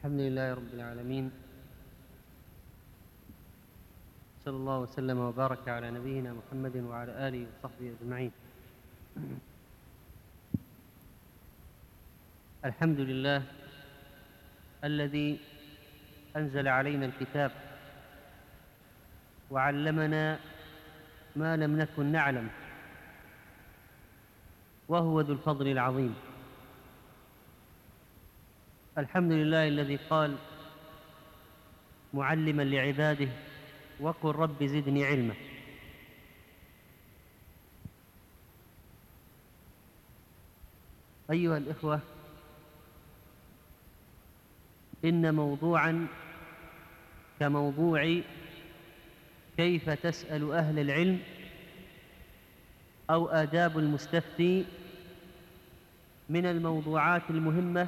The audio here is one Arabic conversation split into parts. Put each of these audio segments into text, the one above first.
الحمد لله رب العالمين، صلى الله وسلم وبارك على نبينا محمد وعلى آله وصحبه أجمعين. الحمد لله الذي أنزل علينا الكتاب وعلمنا ما لم نكن نعلم، وهو ذو الفضل العظيم. الحمد لله الذي قال معلما لعباده: وقل رب زدني علما. أيها الإخوة، إن موضوعا كموضوع كيف تسأل أهل العلم أو آداب المستفتي من الموضوعات المهمة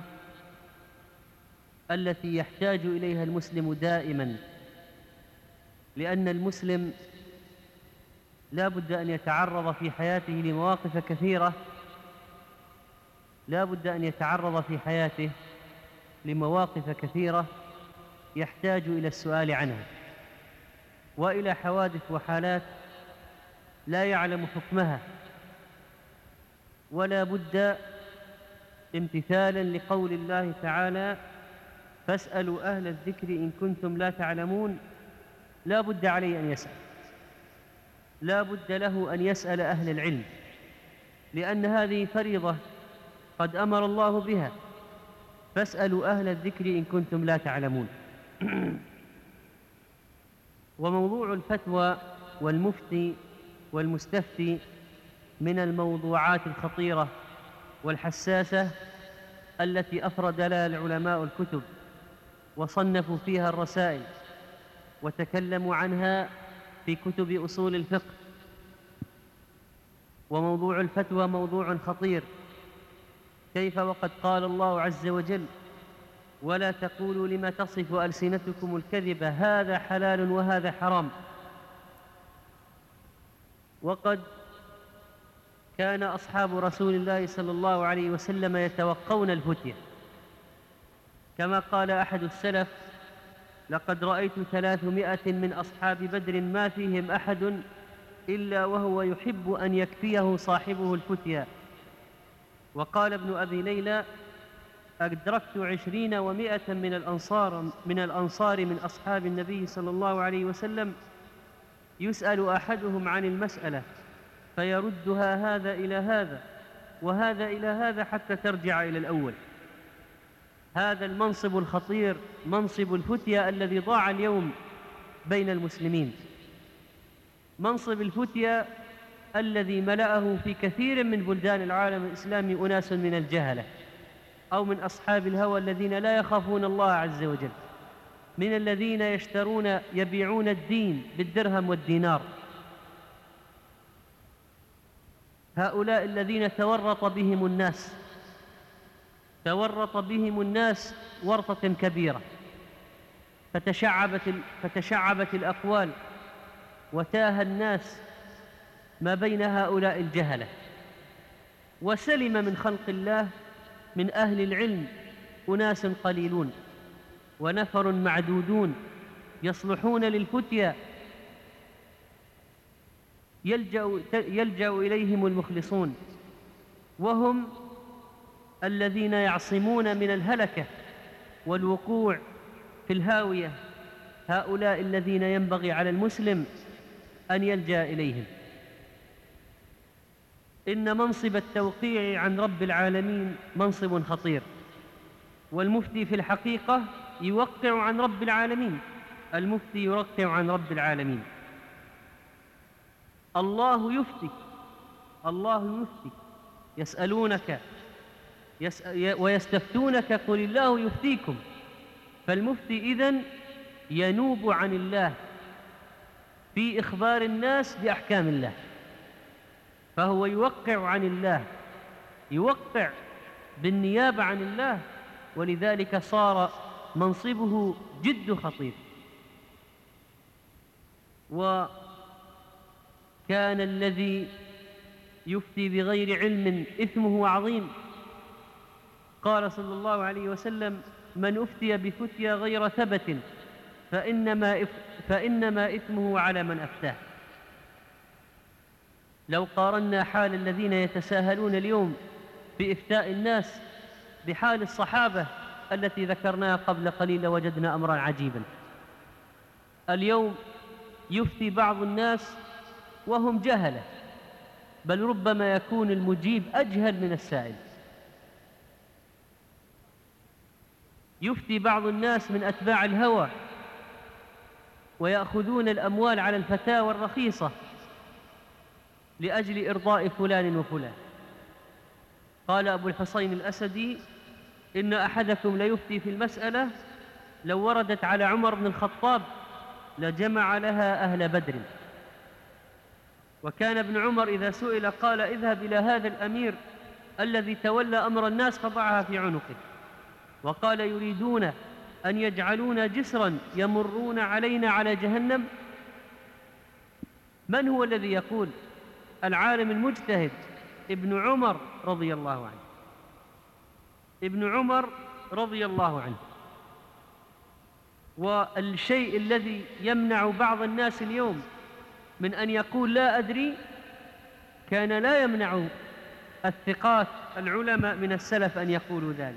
التي يحتاج إليها المسلم دائما، لأن المسلم لا بد أن يتعرض في حياته لمواقف كثيرة، لا بد أن يتعرض في حياته لمواقف كثيرة يحتاج إلى السؤال عنها، وإلى حوادث وحالات لا يعلم حكمها، ولا بد امتثالا لقول الله تعالى: فاسألوا أهل الذكر إن كنتم لا تعلمون. لا بد عليه أن يسأل، لا بد له أن يسأل أهل العلم، لأن هذه فريضة قد أمر الله بها: فاسألوا أهل الذكر إن كنتم لا تعلمون. وموضوع الفتوى والمفتي والمستفتي من الموضوعات الخطيرة والحساسة التي أفرد لها العلماء الكتب وصنفوا فيها الرسائل وتكلموا عنها في كتب أصول الفقه. وموضوع الفتوى موضوع خطير، كيف وقد قال الله عز وجل: ولا تقولوا لما تصف ألسنتكم الكذب هذا حلال وهذا حرام. وقد كان أصحاب رسول الله صلى الله عليه وسلم يتوقون الفتية، كما قال أحد السلف: لقد رأيت 300 من أصحاب بدر ما فيهم أحد إلا وهو يحب أن يكفيه صاحبه الفتية. وقال ابن أبي ليلى: أدركت 20 و100 من الأنصار من أصحاب النبي صلى الله عليه وسلم يسأل أحدهم عن المسألة فيردها هذا إلى هذا وهذا إلى هذا حتى ترجع إلى الأول. هذا المنصب الخطير، منصب الفتية، الذي ضاع اليوم بين المسلمين، منصب الفتية الذي ملأه في كثير من بلدان العالم الإسلامي أناس من الجهلة أو من أصحاب الهوى الذين لا يخافون الله عز وجل، من الذين يبيعون الدين بالدرهم والدينار. هؤلاء الذين تورط بهم الناس ورطة كبيرة، فتشعبت الأقوال وتاه الناس ما بين هؤلاء الجهلة، وسلم من خلق الله من أهل العلم أناس قليلون ونفر معدودون يصلحون للفتية، يلجأ إليهم المخلصون، وهم الذين يعصمون من الهلكة والوقوع في الهاوية. هؤلاء الذين ينبغي على المسلم أن يلجأ إليهم. إن منصب التوقيع عن رب العالمين منصب خطير، والمفتي في الحقيقة يوقع عن رب العالمين، المفتي يوقع عن رب العالمين. الله يفتي يسألونك ويستفتونك قل الله يفتيكم. فالمفتي إذن ينوب عن الله في إخبار الناس بأحكام الله، فهو يوقع عن الله، يوقع بالنيابة عن الله، ولذلك صار منصبه جد خطير. وكان الذي يفتي بغير علم إثمه عظيم. قال صلى الله عليه وسلم: من أفتي بفتيا غير ثبت فإنما إثمه على من أفتاه. لو قارنا حال الذين يتساهلون اليوم في إفتاء الناس بحال الصحابة التي ذكرناها قبل قليل لوجدنا أمرا عجيبا. اليوم يفتي بعض الناس وهم جهلة، بل ربما يكون المجيب أجهل من السائل. يفتي بعض الناس من أتباع الهوى ويأخذون الأموال على الفتاوى الرخيصة لأجل إرضاء فلان وفلان. قال أبو الحسين الأسدي: إن أحدكم ليفتي في المسألة لو وردت على عمر بن الخطاب لجمع لها أهل بدر. وكان ابن عمر إذا سئل قال: اذهب إلى هذا الأمير الذي تولى أمر الناس فضعها في عنقه. وقال: يريدون أن يجعلون جسرا يمرون علينا على جهنم. من هو الذي يقول؟ العالم المجتهد ابن عمر رضي الله عنه. ابن عمر رضي الله عنه. والشيء الذي يمنع بعض الناس اليوم من أن يقول لا أدري كان لا يمنع الثقات العلماء من السلف أن يقولوا ذلك.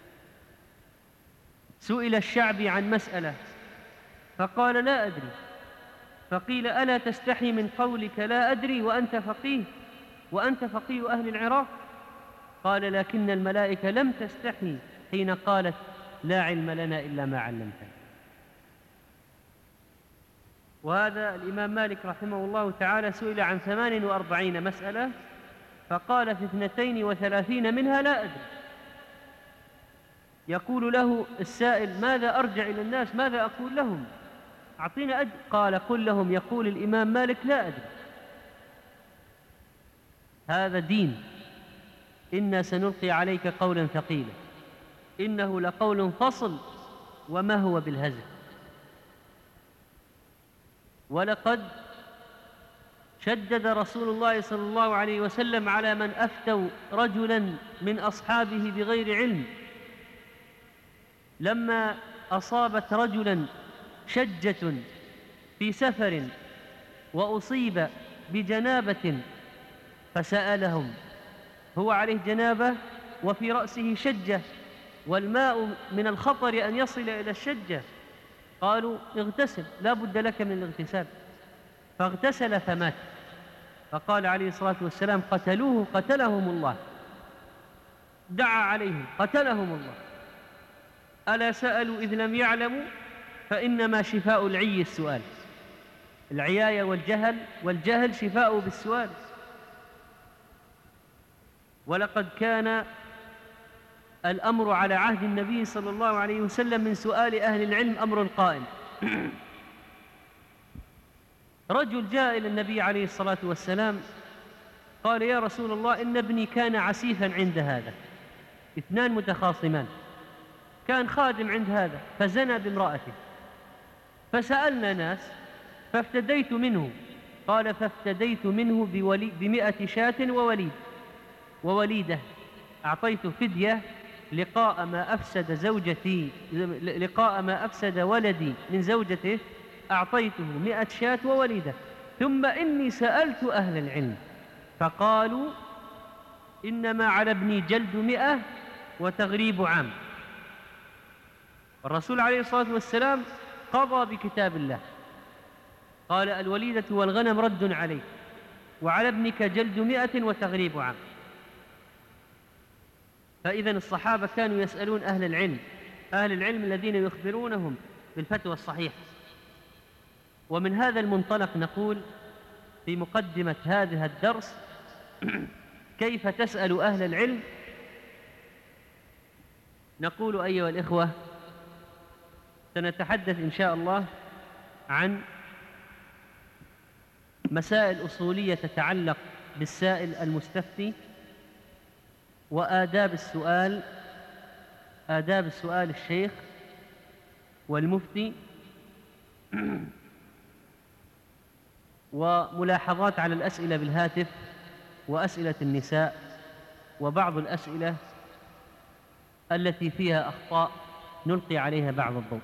سئل الشعبي عن مسألة فقال: لا أدري. فقيل: ألا تستحي من قولك لا أدري وأنت فقيه أهل العراق؟ قال: لكن الملائكة لم تستحي حين قالت: لا علم لنا إلا ما علمتنا. وهذا الإمام مالك رحمه الله تعالى سئل عن 48 مسألة فقال: في 32 منها لا أدري. يقول له السائل: ماذا أرجع إلى الناس؟ ماذا أقول لهم؟ أعطينا أجر. قال: قل لهم يقول الإمام مالك لا أدري. هذا دين. إنا سنلقي عليك قولا ثقيلا إنه لقول فصل وما هو بالهزل. ولقد شدد رسول الله صلى الله عليه وسلم على من أفتوا رجلا من أصحابه بغير علم. لما أصابت رجلا شجة في سفر وأصيب بجنابة فسألهم، هو عليه جنابة وفي رأسه شجة والماء من الخطر أن يصل إلى الشجة. قالوا: اغتسل، لا بد لك من الاغتسال. فاغتسل فمات. فقال عليه الصلاة والسلام: قتلوه قتلهم الله. دعا عليهم قتلهم الله. ألا سألوا إذ لم يعلموا؟ فإنما شفاء العي السؤال. العياية والجهل شفاء بالسؤال. ولقد كان الأمر على عهد النبي صلى الله عليه وسلم من سؤال أهل العلم أمر قائم. رجل جاء إلى النبي عليه الصلاة والسلام قال: يا رسول الله، إن ابني كان عسيفا عند هذا. 2 متخاصمان، كان خادم عند هذا فزنى بامرأته، فسألنا ناس فافتديت منه. قال: فافتديت منه 100 شاة ووليدة. أعطيت فدية لقاء ما أفسد ولدي من زوجته، أعطيته 100 شاة ووليدة. ثم إني سألت أهل العلم فقالوا: إنما على ابني جلد 100 وتغريب عام. الرسول عليه الصلاة والسلام قضى بكتاب الله، قال: الوليدة والغنم رد عليك، وعلى ابنك جلد 100 وتغريب عام. فإذا الصحابة كانوا يسألون أهل العلم الذين يخبرونهم بالفتوى الصحيحة. ومن هذا المنطلق نقول في مقدمة هذا الدرس: كيف تسأل أهل العلم؟ نقول أيها الإخوة، سنتحدث إن شاء الله عن مسائل أصولية تتعلق بالسائل المستفتي، وآداب السؤال الشيخ والمفتي، وملاحظات على الأسئلة بالهاتف وأسئلة النساء وبعض الأسئلة التي فيها أخطاء نلقي عليها بعض الضوء.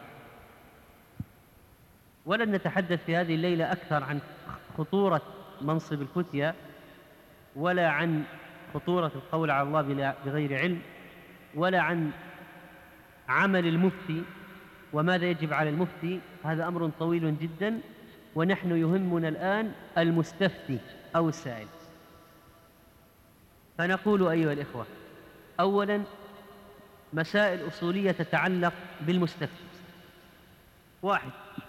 ولن نتحدث في هذه الليلة أكثر عن خطورة منصب الفتية، ولا عن خطورة القول على الله بغير علم، ولا عن عمل المفتي وماذا يجب على المفتي. هذا أمر طويل جدا، ونحن يهمنا الآن المستفتي أو السائل. فنقول أيها الإخوة: أولا، مسائل أصولية تتعلق بالمستفتي. 1،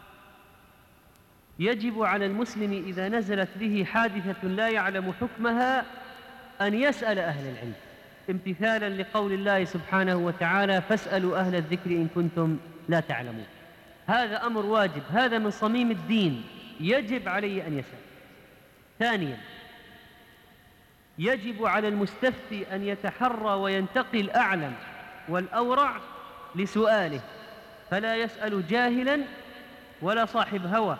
يجب على المسلم إذا نزلت به حادثة لا يعلم حكمها أن يسأل أهل العلم، امتثالا لقول الله سبحانه وتعالى: فاسألوا أهل الذكر إن كنتم لا تعلمون. هذا أمر واجب، هذا من صميم الدين، يجب عليه أن يسأل. ثانيا، يجب على المستفتي أن يتحرى وينتقي الأعلم والأورع لسؤاله، فلا يسأل جاهلا ولا صاحب هوى.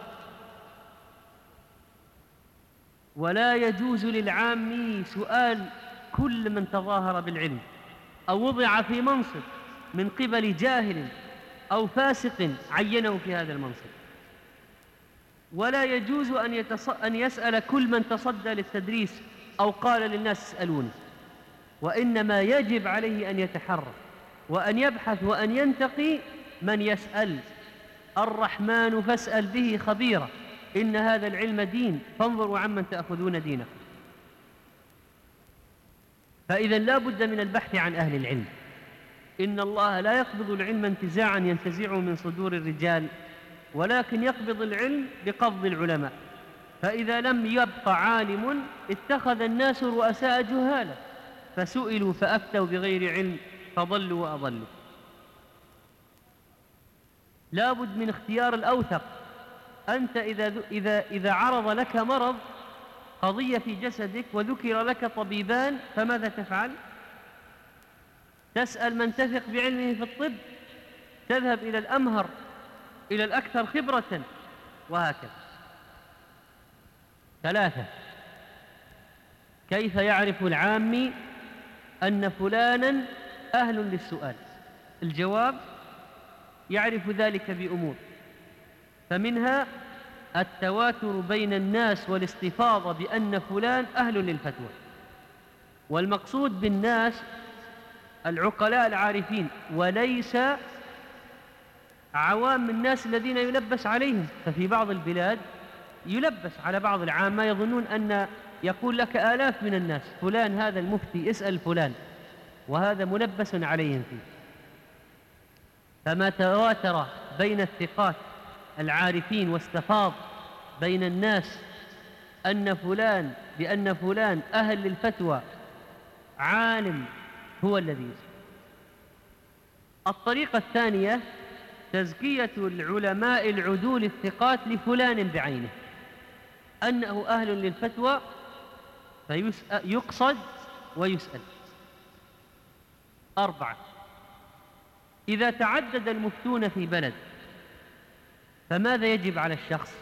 ولا يجوز للعامي سؤال كل من تظاهر بالعلم أو وضع في منصب من قبل جاهل أو فاسق عينه في هذا المنصب. ولا يجوز أن يسأل كل من تصدى للتدريس أو قال للناس اسألوني، وإنما يجب عليه أن يتحرى وأن يبحث وأن ينتقي من يسأل. الرحمن فاسأل به خبيرا، إن هذا العلم دين، فانظروا عمن تأخذون دينكم. فإذا لا بد من البحث عن أهل العلم. إن الله لا يقبض العلم انتزاعا ينتزعه من صدور الرجال، ولكن يقبض العلم بقبض العلماء. فإذا لم يبق عالم اتخذ الناس رؤساء جهالا، فسئلوا فأفتوا بغير علم فضلوا وأضلوا. لا بد من اختيار الأوثق. أنت إذا عرض لك مرض، قضية في جسدك، وذكر لك طبيبان، فماذا تفعل؟ تسأل من تثق بعلمه في الطب، تذهب إلى الأمهر، إلى الأكثر خبرة، وهكذا. 3، كيف يعرف العامي أن فلانا أهل للسؤال؟ الجواب: يعرف ذلك بأمور، فمنها التواتر بين الناس والاستفاضة بأن فلان أهل للفتوى. والمقصود بالناس العقلاء العارفين، وليس عوام الناس الذين يلبس عليهم. ففي بعض البلاد يلبس على بعض العامة، يظنون أن يقول لك آلاف من الناس: فلان هذا المفتي، اسأل فلان، وهذا ملبس عليهم فيه. فما تواتر بين الثقات العارفين واستفاض بين الناس بأن فلان أهل للفتوى عالم، هو الذي يسأل. الطريقة الثانية: تزكية العلماء العدول الثقات لفلان بعينه أنه أهل للفتوى، فيقصد ويسأل. 4، إذا تعدد المفتون في بلد، فماذا يجب على الشخص؟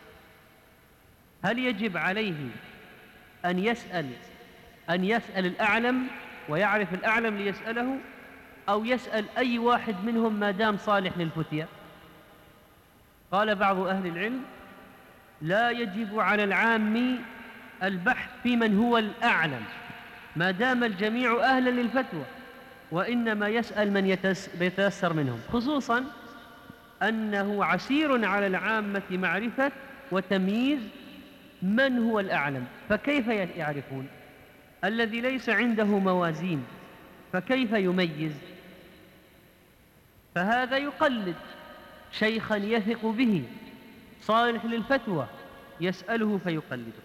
هل يجب عليه أن يسأل الأعلم ويعرف الأعلم ليسأله، أو يسأل أي واحد منهم ما دام صالح للفتية؟ قال بعض أهل العلم: لا يجب على العام البحث في من هو الأعلم ما دام الجميع أهلا للفتوى، وإنما يسأل من يتيسر منهم، خصوصا أنه عسير على العامة معرفة وتمييز من هو الأعلم. فكيف يعرفون؟ الذي ليس عنده موازين فكيف يميز؟ فهذا يقلد شيخا يثق به صالح للفتوى، يسأله فيقلده.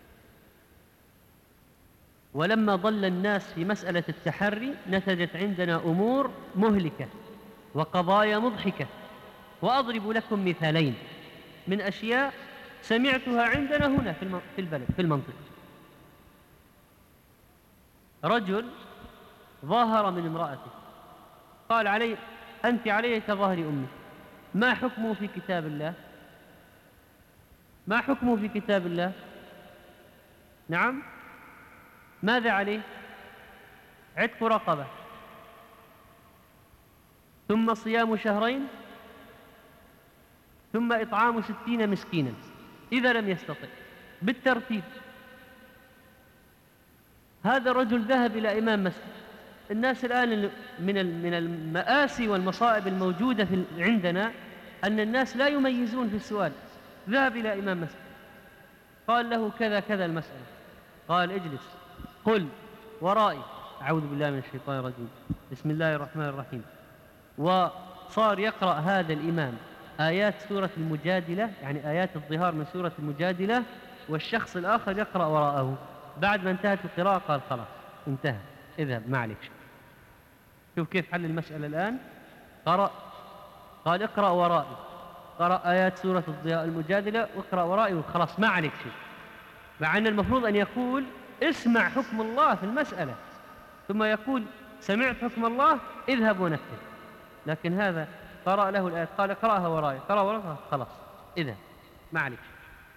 ولما ضل الناس في مسألة التحري، نتجت عندنا أمور مهلكة وقضايا مضحكة. وأضرب لكم مثالين من أشياء سمعتها عندنا هنا في البلد، في المنطقة. رجل ظاهر من امرأته، قال علي: أنت علي كظهر أمي. ما حكمه في كتاب الله؟ ما حكمه في كتاب الله؟ نعم، ماذا عليه؟ عتق رقبة. ثم صيام شهرين، ثم إطعام 60 مسكينا إذا لم يستطع، بالترتيب. هذا الرجل ذهب إلى إمام مسجد. الناس الآن من المآسي والمصائب الموجودة عندنا أن الناس لا يميزون في السؤال. ذهب إلى إمام مسجد قال له كذا كذا المسألة، قال اجلس قل ورائي. أعوذ بالله من الشيطان الرجيم، بسم الله الرحمن الرحيم. وصار يقرأ هذا الإمام آيات سورة المجادلة، يعني آيات الظهار من سورة المجادلة، والشخص الآخر يقرأ وراءه. بعد ما انتهت القراءة قال خلاص انتهى، اذهب ما عليك شيء. شوف كيف حل المسألة الآن. قال اقرأ ورائي، قرأ آيات سورة المجادلة واقرأ ورائي وخلاص ما عليك شيء، مع أن المفروض أن يقول اسمع حكم الله في المسألة ثم يقول سمعت حكم الله اذهب ونفذ. لكن هذا قرأ له الآيات قال اقرأها ورائي، قرأ ورائي خلاص اذهب ما عليك شيء.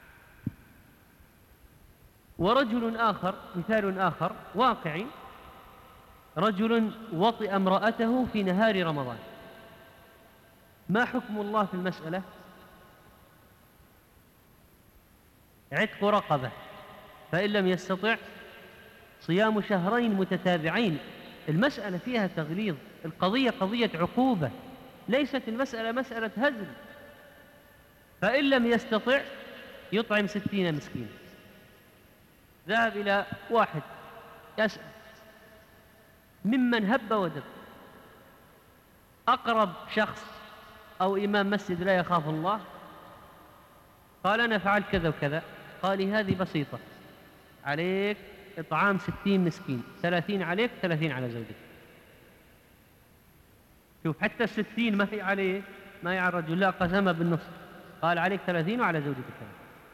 ورجل آخر، مثال آخر واقعي، رجل وطئ امرأته في نهار رمضان. ما حكم الله في المسألة؟ عتق رقبة، فإن لم يستطع صيام شهرين متتابعين. المسألة فيها تغليظ، القضية قضية عقوبة، ليست المسألة مسألة هزل. فإن لم يستطع يطعم 60 مسكين. ذهب إلى واحد يسأل ممن هب ودب، أقرب شخص أو إمام مسجد لا يخاف الله، قال أنا فعلت كذا وكذا. قال لي هذه بسيطة، عليك إطعام 60 مسكين، 30 عليك 30 على زوجك. شوف حتى 60 ما هي عليه، ما هي على الرجل، لا قسمها بالنصف، قال عليك 30 وعلى زوجك 30.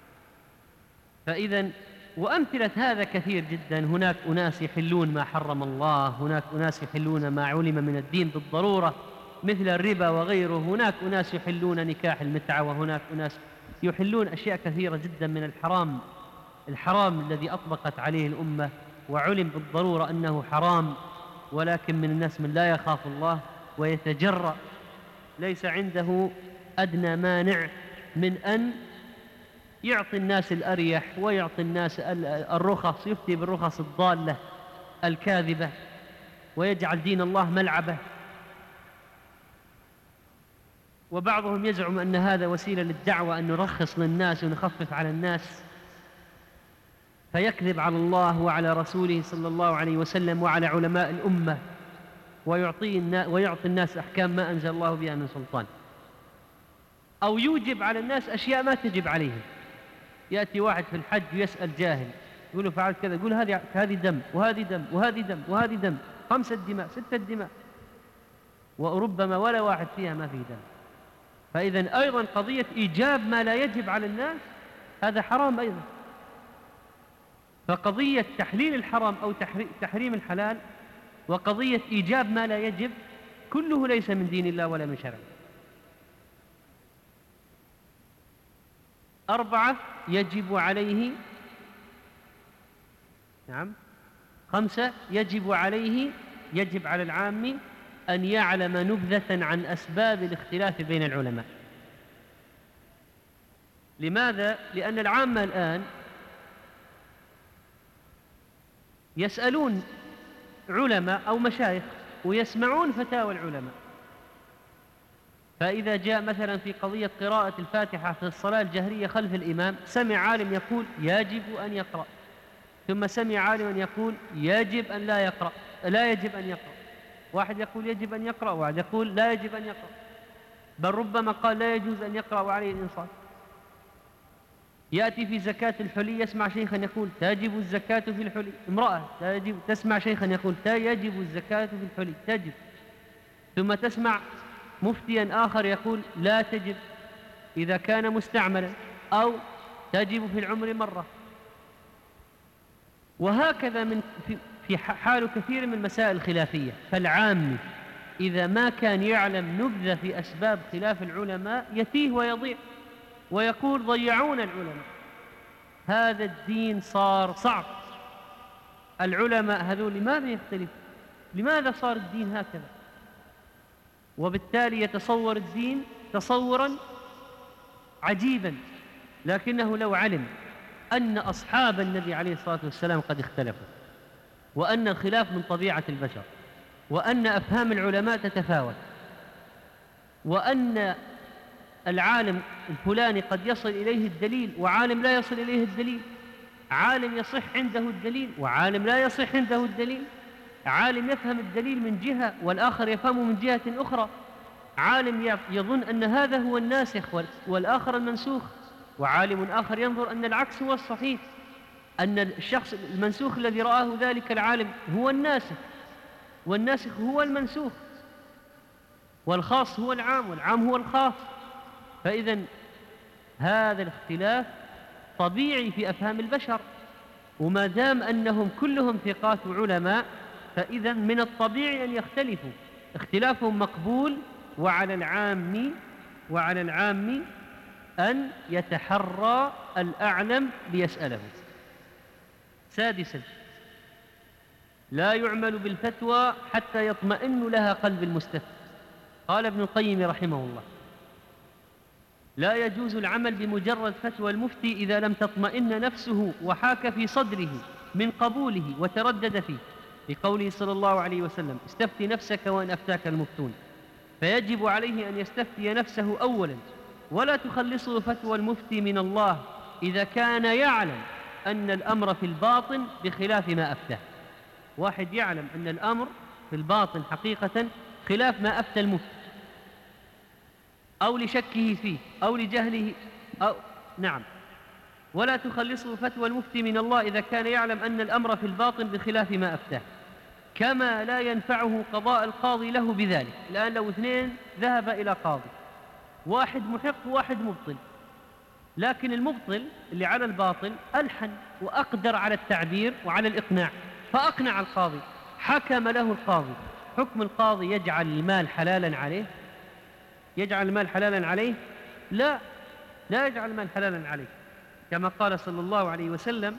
فإذا وأمثلة هذا كثير جدا. هناك أناس يحلون ما حرم الله، هناك أناس يحلون ما علم من الدين بالضرورة مثل الربا وغيره، هناك أناس يحلون نكاح المتعة، وهناك أناس يحلون أشياء كثيرة جدا من الحرام الذي أطبقت عليه الأمة وعلم بالضرورة أنه حرام. ولكن من الناس من لا يخاف الله ويتجرأ، ليس عنده أدنى مانع من أن يعطي الناس الأريح ويعطي الناس الرخص، يفتي بالرخص الضالة الكاذبة ويجعل دين الله ملعبة. وبعضهم يزعم أن هذا وسيلة للدعوة، أن نرخص للناس ونخفف على الناس، فيكذب على الله وعلى رسوله صلى الله عليه وسلم وعلى علماء الأمة ويعطي الناس أحكام ما أنزل الله بها من سلطان، أو يوجب على الناس أشياء ما تجب عليهم. يأتي واحد في الحج ويسأل جاهل يقول له فعلت كذا، يقول هذه دم وهذه دم وهذه دم وهذه دم، 5 دماء 6 دماء، وربما ولا واحد فيها ما فيه دم. فإذا أيضا قضية إيجاب ما لا يجب على الناس هذا حرام أيضا. فقضية تحليل الحرام أو تحريم الحلال وقضية إيجاب ما لا يجب كله ليس من دين الله ولا من شرعه. 4 يجب عليه، 5 يجب على العام أن يعلم نبذة عن أسباب الاختلاف بين العلماء. لماذا؟ لأن العامة الآن يسألون علماء أو مشايخ ويسمعون فتاوى العلماء. فإذا جاء مثلا في قضية قراءة الفاتحة في الصلاة الجهرية خلف الإمام، سمع عالم يقول يجب أن يقرأ، ثم سمع عالم يقول يجب أن لا يجب أن يقرأ. واحد يقول يجب أن يقرأ، وواحد يقول لا يجب أن يقرأ، بل ربما قال لا يجوز أن يقرأ وعليه الإنصات. يأتي في زكاة الحلي يسمع شيخا يقول تجب الزكاة في الحلي، امرأة تسمع شيخا يقول يجب الزكاة في الحلي تجب، ثم تسمع مفتيا آخر يقول لا تجب إذا كان مستعملا، أو تجب في العمر مرة. وهكذا في حال كثير من المسائل الخلافية. فالعام إذا ما كان يعلم نبذة في أسباب خلاف العلماء يتيه ويضيع ويقول ضيعون العلماء. هذا الدين صار صعب. العلماء هذول لماذا يختلف؟ لماذا صار الدين هكذا؟ وبالتالي يتصور الدين تصورا عجيبا، لكنه لو علم أن أصحاب النبي عليه الصلاة والسلام قد اختلفوا، وأن الخلاف من طبيعة البشر، وأن أفهام العلماء تتفاوت، وأن العالم الفلاني قد يصل إليه الدليل وعالم لا يصل إليه الدليل، عالم يصح عنده الدليل وعالم لا يصح عنده الدليل، عالم يفهم الدليل من جهة والآخر يفهمه من جهة أخرى، عالم يظن أن هذا هو الناسخ والآخر المنسوخ، وعالم آخر ينظر أن العكس هو الصحيح، أن الشخص المنسوخ الذي رآه ذلك العالم هو الناسخ، والناسخ هو المنسوخ، والخاص هو العام والعام هو الخاص. فإذا هذا الاختلاف طبيعي في أفهام البشر، وما دام أنهم كلهم ثقات وعلماء فإذا من الطبيعي أن يختلفوا، اختلافهم مقبول، وعلى العام أن يتحرى الأعلم ليسأله. سادسا، لا يعمل بالفتوى حتى يطمئن لها قلب المستفتي. قال ابن القيم رحمه الله: لا يجوز العمل بمجرد فتوى المفتي إذا لم تطمئن نفسه وحاك في صدره من قبوله وتردد فيه، لقوله صلى الله عليه وسلم: استفتي نفسك وإن أفتاك المفتون. فيجب عليه أن يستفتي نفسه أولا، ولا تخلصه فتوى المفتي من الله إذا كان يعلم أن الأمر في الباطن بخلاف ما أفتاه. واحد يعلم أن الأمر في الباطن حقيقة خلاف ما أفتى المفتي، أو لشكه فيه أو لجهله ولا تخلصه فتوى المفتي من الله إذا كان يعلم أن الأمر في الباطن بخلاف ما أفتاه، كما لا ينفعه قضاء القاضي له بذلك. الآن لو اثنين ذهب إلى قاضي، واحد محق وواحد مبطل، لكن المبطل اللي على الباطل ألحن وأقدر على التعبير وعلى الإقناع، فأقنع القاضي، حكم له القاضي. حكم القاضي يجعل المال حلالا عليه؟ يجعل المال حلالا عليه؟ لا يجعل المال حلالا عليه، كما قال صلى الله عليه وسلم: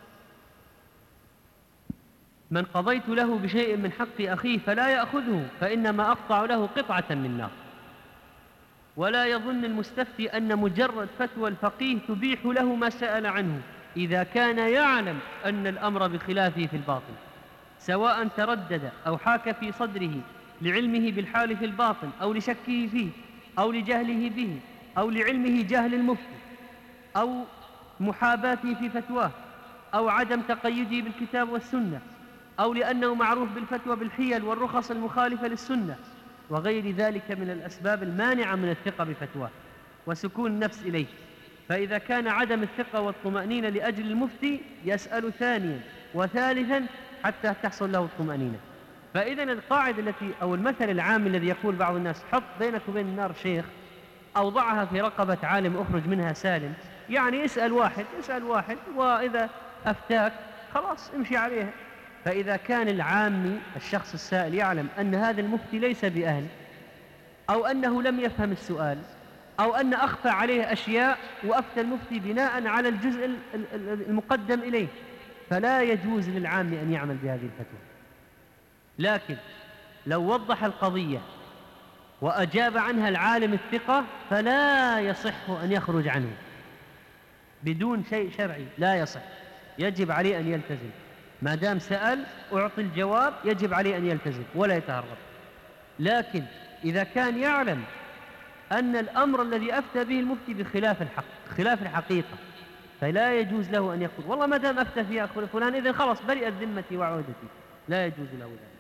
من قضيت له بشيء من حق أخيه فلا يأخذه فإنما أقطع له قطعة من نار. ولا يظن المستفتي أن مجرد فتوى الفقيه تبيح له ما سأل عنه إذا كان يعلم أن الأمر بخلافه في الباطن، سواء تردد أو حاك في صدره لعلمه بالحال في الباطن أو لشكه فيه أو لجهله به أو لعلمه جهل المفتي أو محاباته في فتواه أو عدم تقيده بالكتاب والسنة أو لأنه معروف بالفتوى بالحيل والرخص المخالفة للسنة وغير ذلك من الأسباب المانعة من الثقة بفتواه وسكون النفس إليه. فإذا كان عدم الثقة والطمأنينة لأجل المفتي يسأل ثانيا وثالثا حتى تحصل له الطمأنينة. فإذا القاعدة التي أو المثل العام الذي يقول بعض الناس: حط بينك وبين النار شيخ أو ضعها في رقبة عالم أخرج منها سالم، يعني اسأل واحد وإذا أفتاك خلاص امشي عليها. فإذا كان العامي الشخص السائل يعلم أن هذا المفتي ليس بأهل، أو أنه لم يفهم السؤال، أو أن أخفى عليه أشياء وأفتى المفتي بناء على الجزء المقدم إليه، فلا يجوز للعام أن يعمل بهذه الفتوى. لكن لو وضح القضية وأجاب عنها العالم الثقة فلا يصح أن يخرج عنه بدون شيء شرعي، لا يصح، يجب عليه أن يلتزم. ما دام سأل أعطي الجواب يجب عليه أن يلتزم ولا يتهرب. لكن إذا كان يعلم أن الأمر الذي أفتى به المفتي بخلاف الحق، خلاف الحقيقة، فلا يجوز له أن يقول والله ما دام أفتى فيها فلان إذن خلاص برئت ذمتي وعودتي، لا يجوز له ذلك.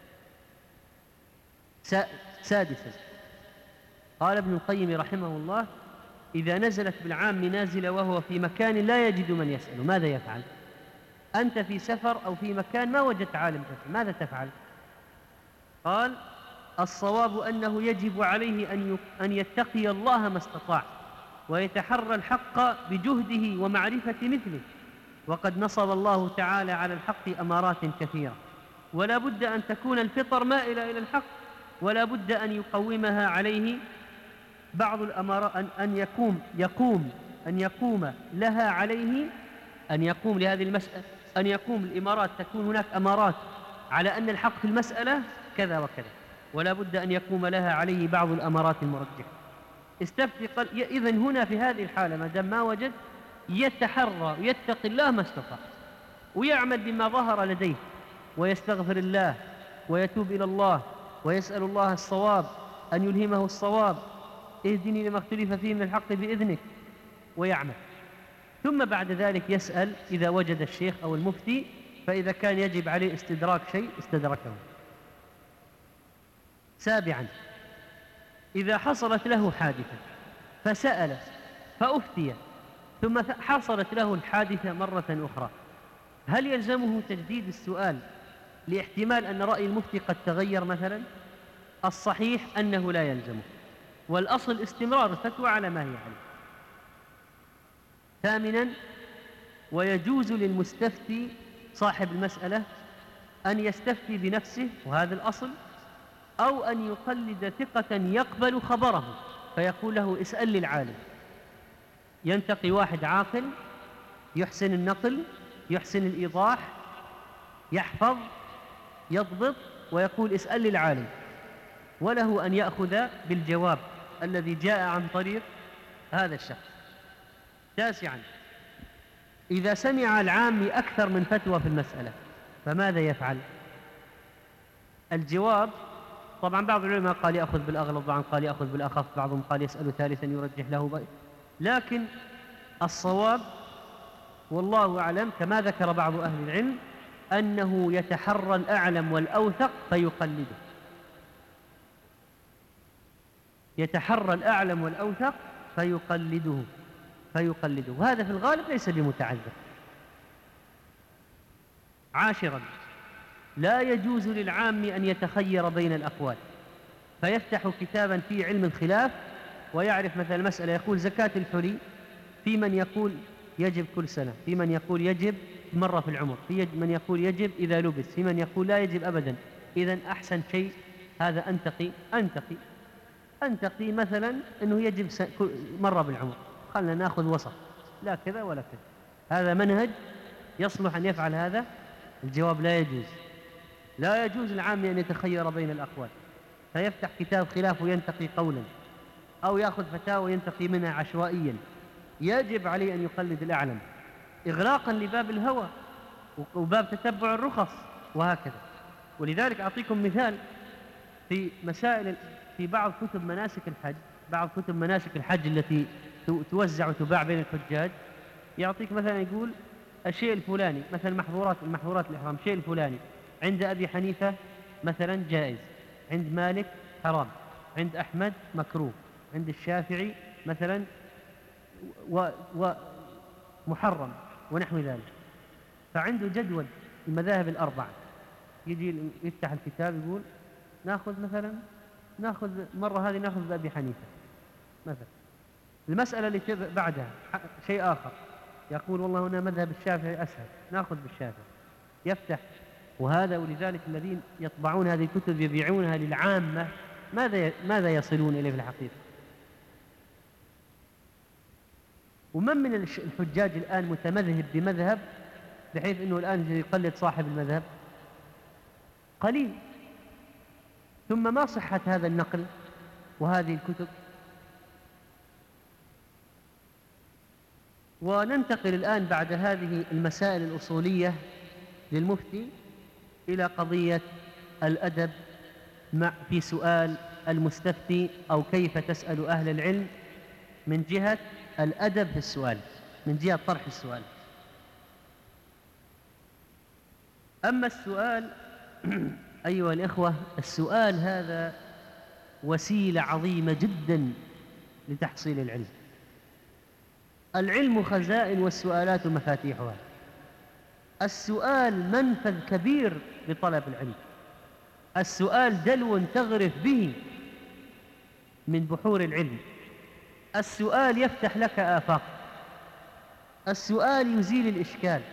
سادسا، قال ابن القيم رحمه الله: إذا نزلت بالعام نازلة وهو في مكان لا يجد من يسأل ماذا يفعل؟ أنت في سفر أو في مكان ما وجدت عالم تسأل، ماذا تفعل؟ قال: الصواب أنه يجب عليه أن يتقي الله ما استطاع ويتحرى الحق بجهده ومعرفة مثله، وقد نصب الله تعالى على الحق أمارات كثيرة، ولا بد أن تكون الفطر مائلة إلى الحق، ولا بد أن يقومها عليه بعض الأمارات، أن يقوم لها عليه، أن يقوم لهذه المسألة، أن يقوم الإمارات، تكون هناك أمارات على أن الحق في المسألة كذا وكذا، ولا بد أن يقوم لها عليه بعض الأمارات المرجحة. استفتي إذن هنا في هذه الحالة ما دام ما وجد يتحرى ويتقي الله ما استطاع، ويعمل بما ظهر لديه، ويستغفر الله ويتوب إلى الله ويسأل الله الصواب، أن يلهمه الصواب، اهدني لما اختلف فيه من الحق بإذنك، ويعمل. ثم بعد ذلك يسأل إذا وجد الشيخ أو المفتي، فإذا كان يجب عليه استدراك شيء استدركه. سابعا، إذا حصلت له حادثة فسأل فأفتي ثم حصلت له الحادثة مرة أخرى، هل يلزمه تجديد السؤال لاحتمال أن رأي المفتي قد تغير مثلا؟ الصحيح أنه لا يلزمه، والأصل استمرار الفتوى على ما هي عليه. ثامنا، ويجوز للمستفتي صاحب المسألة أن يستفتي بنفسه، وهذا الأصل، أو أن يقلد ثقة يقبل خبره فيقول له اسأل للعالم. ينتقي واحد عاقل يحسن النقل، يحسن الإيضاح، يحفظ، يضبط، ويقول اسأل للعالم، وله أن يأخذ بالجواب الذي جاء عن طريق هذا الشخص. تاسعا، إذا سمع العامي أكثر من فتوى في المسألة فماذا يفعل؟ الجواب، طبعا بعض العلماء قال يأخذ بالأغلب، بعضهم قال يأخذ بالأخف، بعضهم قال يسأل ثالثا يرجح له لكن الصواب والله أعلم كما ذكر بعض أهل العلم أنه يتحرى الأعلم والأوثق فيقلده، يتحرى الأعلم والأوثق فيقلده، وهذا في الغالب ليس بمتعذر. عاشرا، لا يجوز للعام أن يتخير بين الأقوال فيفتح كتابا فيه علم الخلاف ويعرف مثلا المسألة، يقول زكاة الحلي، في من يقول يجب كل سنة، في من يقول يجب مرة في العمر، في من يقول يجب إذا لبس، في من يقول لا يجب أبدا. إذن أحسن شيء هذا أنتقي مثلا أنه يجب مرة بالعمر، خلنا نأخذ وسط، لا كذا ولا كذا. هذا منهج يصلح أن يفعل هذا؟ الجواب لا يجوز العام أن يتخير بين الأقوال فيفتح كتاب خلاف وينتقي قولا، أو يأخذ فتاوى وينتقي منها عشوائيا. يجب عليه أن يقلد الأعلم إغلاقا لباب الهوى وباب تتبع الرخص وهكذا. ولذلك أعطيكم مثال في مسائل في بعض كتب مناسك الحج التي توزع وتباع بين الحجاج. يعطيك مثلا يقول الشيء الفلاني، مثلا محظورات الإحرام، الشيء الفلاني عند أبي حنيفة مثلا جائز، عند مالك حرام، عند أحمد مكروه، عند الشافعي مثلا ومحرم ونحو ذلك. فعنده جدول المذاهب الأربعة، يجي يفتح الكتاب يقول ناخذ مرة هذه ناخذ بأبي حنيفة مثلا. المسألة اللي بعدها شيء آخر، يقول والله هنا مذهب الشافعي أسهل، ناخذ بالشافعي، يفتح. ولذلك الذين يطبعون هذه الكتب يبيعونها للعامة ماذا يصلون إليه في الحقيقة؟ ومن من الحجاج الآن متمذهب بمذهب بحيث أنه الآن يقلد صاحب المذهب؟ قليل. ثم ما صحة هذا النقل وهذه الكتب؟ وننتقل الآن بعد هذه المسائل الأصولية للمفتي إلى قضية الأدب في سؤال المستفتي، أو كيف تسأل أهل العلم من جهة الأدب في السؤال، من جهة طرح السؤال. أما السؤال أيها الإخوة، السؤال هذا وسيلة عظيمة جدا لتحصيل العلم. العلم خزائن والسؤالات مفاتيحها. السؤال منفذ كبير لطلب العلم، السؤال دلو تغرف به من بحور العلم، السؤال يفتح لك آفاق، السؤال يزيل الإشكال،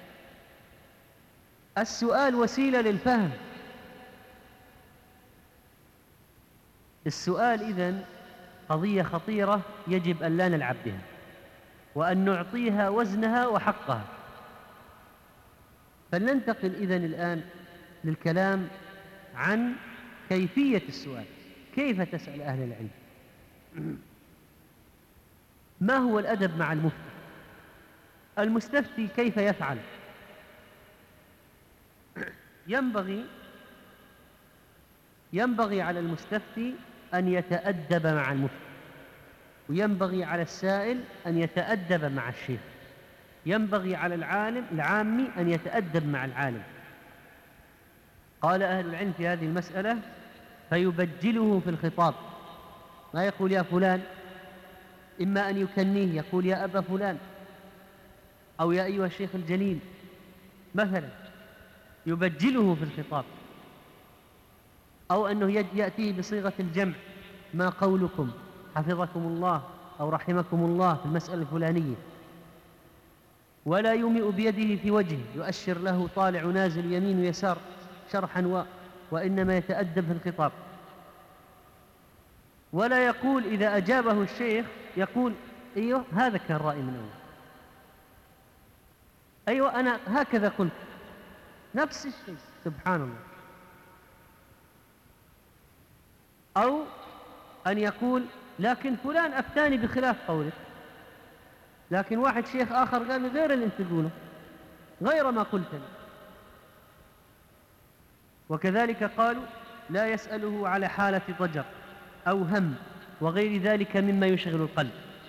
السؤال وسيلة للفهم. السؤال إذن قضية خطيرة يجب أن لا نلعب بها، وأن نعطيها وزنها وحقها. فلننتقل إذن الآن للكلام عن كيفية السؤال، كيف تسأل أهل العلم، ما هو الأدب مع المفتي، المستفتي كيف يفعل. ينبغي على المستفتي أن يتأدب مع المفتي، وينبغي على السائل أن يتأدب مع الشيخ، ينبغي على العامي أن يتأدب مع العالم. قال أهل العلم في هذه المسألة: فيبجله في الخطاب، ما يقول يا فلان، إما أن يكنيه يقول يا أبا فلان، أو يا أيها الشيخ الجليل مثلا، يبجله في الخطاب، أو أنه يأتيه بصيغة الجمع: ما قولكم، حفظكم الله، أو رحمكم الله في المسألة الفلانية. ولا يومئ بيده في وجهه يؤشر له طالع نازل يمين ويسار شرحا وإنما يتأدب في الخطاب. ولا يقول إذا أجابه الشيخ يقول: أيوه هذا كان رأي من أول، أيوه أنا هكذا قلت، نفس الشيء، سبحان الله. أو أن يقول: لكن فلان أفتاني بخلاف قولك، لكن واحد شيخ آخر قال غير اللي انت تقوله، غير ما قلت لي. وكذلك قالوا: لا يسأله على حالة ضجر أو هم وغير ذلك مما يشغل القلب.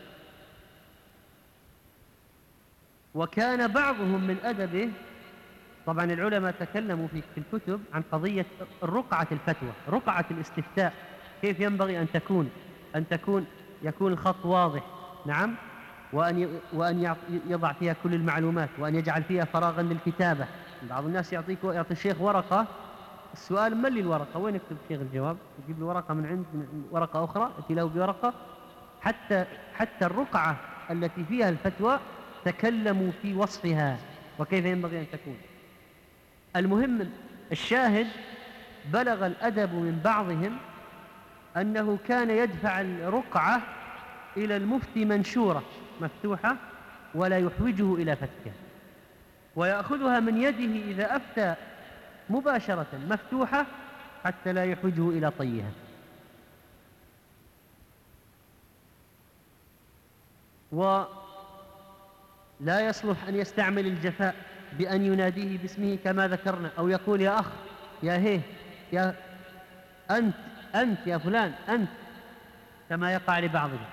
وكان بعضهم من أدبه، طبعا العلماء تكلموا في الكتب عن قضية رقعة الفتوى، رقعة الاستفتاء، كيف ينبغي أن يكون الخط واضح، نعم، وأن يضع فيها كل المعلومات، وأن يجعل فيها فراغا للكتابة. بعض الناس يعطي الشيخ ورقة، السؤال ملي الورقة، وين يكتب الشيخ الجواب؟ يجيب له ورقة من ورقة أخرى، يأتي له بورقة. حتى الرقعة التي فيها الفتوى تكلموا في وصفها وكيف ينبغي أن تكون. المهم الشاهد: بلغ الأدب من بعضهم أنه كان يدفع الرقعة إلى المفتي منشورة مفتوحة ولا يحوجه إلى فتكها، ويأخذها من يده إذا أفتى مباشرة مفتوحة حتى لا يحوجه إلى طيها. ولا يصلح أن يستعمل الجفاء بأن يناديه باسمه كما ذكرنا، أو يقول: يا أخ، يا هيه، يا أنت يا فلان، أنت، كما يقع لبعضهم.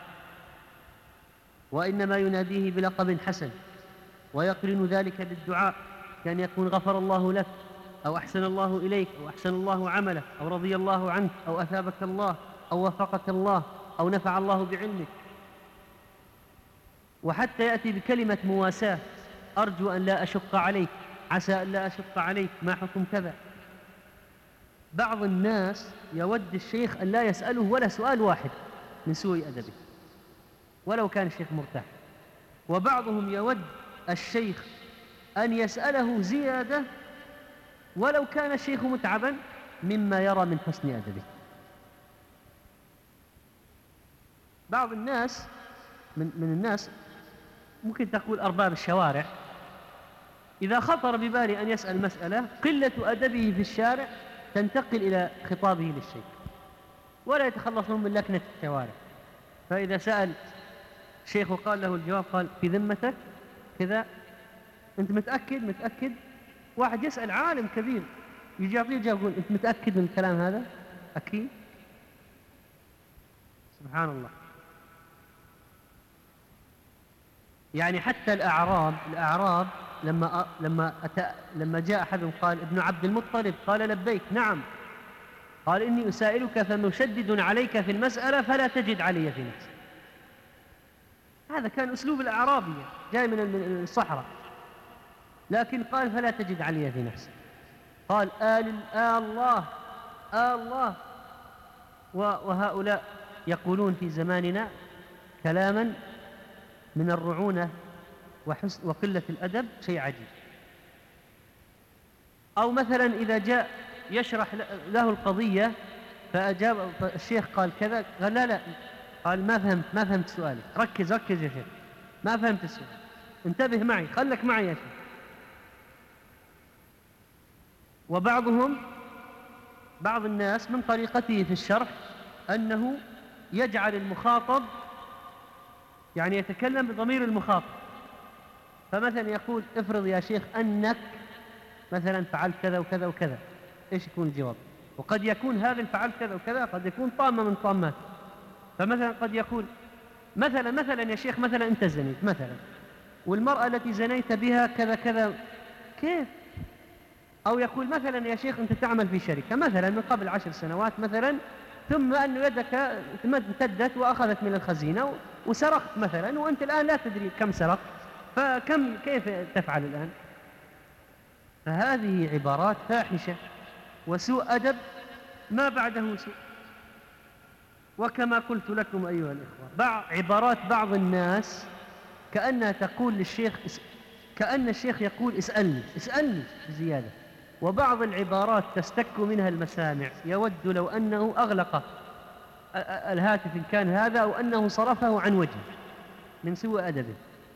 وإنما يناديه بلقب حسن، ويقرن ذلك بالدعاء، كان يقول: غفر الله لك، أو أحسن الله إليك، أو أحسن الله عملك، أو رضي الله عنك، أو أثابك الله، أو وفقك الله، أو نفع الله بعلمك. وحتى يأتي بكلمة مواساة: أرجو أن لا أشق عليك، عسى أن لا أشق عليك، ما حكم كذا. بعض الناس يود الشيخ أن لا يسأله ولا سؤال واحد من سوء أدبه ولو كان الشيخ مرتاح، وبعضهم يود الشيخ أن يسأله زيادة ولو كان الشيخ متعبا مما يرى من حسن أدبه. بعض الناس من الناس ممكن تقول أرباب الشوارع، إذا خطر ببالي أن يسأل مسألة قلة أدبه في الشارع تنتقل إلى خطابه للشيخ، ولا يتخلصون من لكنة الشوارع. فإذا سأل شيخ وقال له الجواب، قال: في ذمتك كذا، أنت متأكد؟ واحد يسأل عالم كبير يجي يعطيه الجواب يقول: أنت متأكد من الكلام هذا؟ أكيد. سبحان الله. يعني حتى الأعراب لما جاء أحدهم قال: ابن عبد المطلب، قال: لبيك، نعم. قال: إني أسائلك فمشدد عليك في المسألة فلا تجد علي في نفسك. هذا كان أسلوب الأعرابي جاي من الصحراء، لكن قال: فلا تجد علي في نفسك. قال: الله. وهؤلاء يقولون في زماننا كلاما من الرعونة وقلة الأدب شيء عجيب. أو مثلا إذا جاء يشرح له القضية فأجاب الشيخ قال كذا، قال: لا، قال: ما فهمت سؤالك، ركز يا شيخ، ما فهمت السؤال، انتبه معي، خلك معي يا شيخ. وبعضهم بعض الناس من طريقته في الشرح أنه يجعل المخاطب يعني يتكلم بضمير المخاطب، فمثلا يقول افرض يا شيخ أنك مثلا فعلت كذا وكذا وكذا، إيش يكون الجواب؟ وقد يكون هذا الفعل كذا وكذا قد يكون طامة من طامات، فمثلا قد يقول مثلا يا شيخ مثلا أنت زنيت مثلا، والمرأة التي زنيت بها كذا كذا، كيف؟ أو يقول مثلا يا شيخ أنت تعمل في شركة مثلا من قبل 10 سنوات مثلا، ثم أن يدك امتدت وأخذت من الخزينة وسرقت مثلا، وأنت الآن لا تدري كم سرقت، كيف تفعل الآن؟ فهذه عبارات فاحشة وسوء أدب ما بعده سوء. وكما قلت لكم أيها الإخوة، عبارات بعض الناس كأنها تقول للشيخ كأن الشيخ يقول اسألني بزيادة، وبعض العبارات تستك منها المسامع، يود لو أنه أغلق الهاتف إن كان هذا، أو أنه صرفه عن وجهه من سوء أدبه.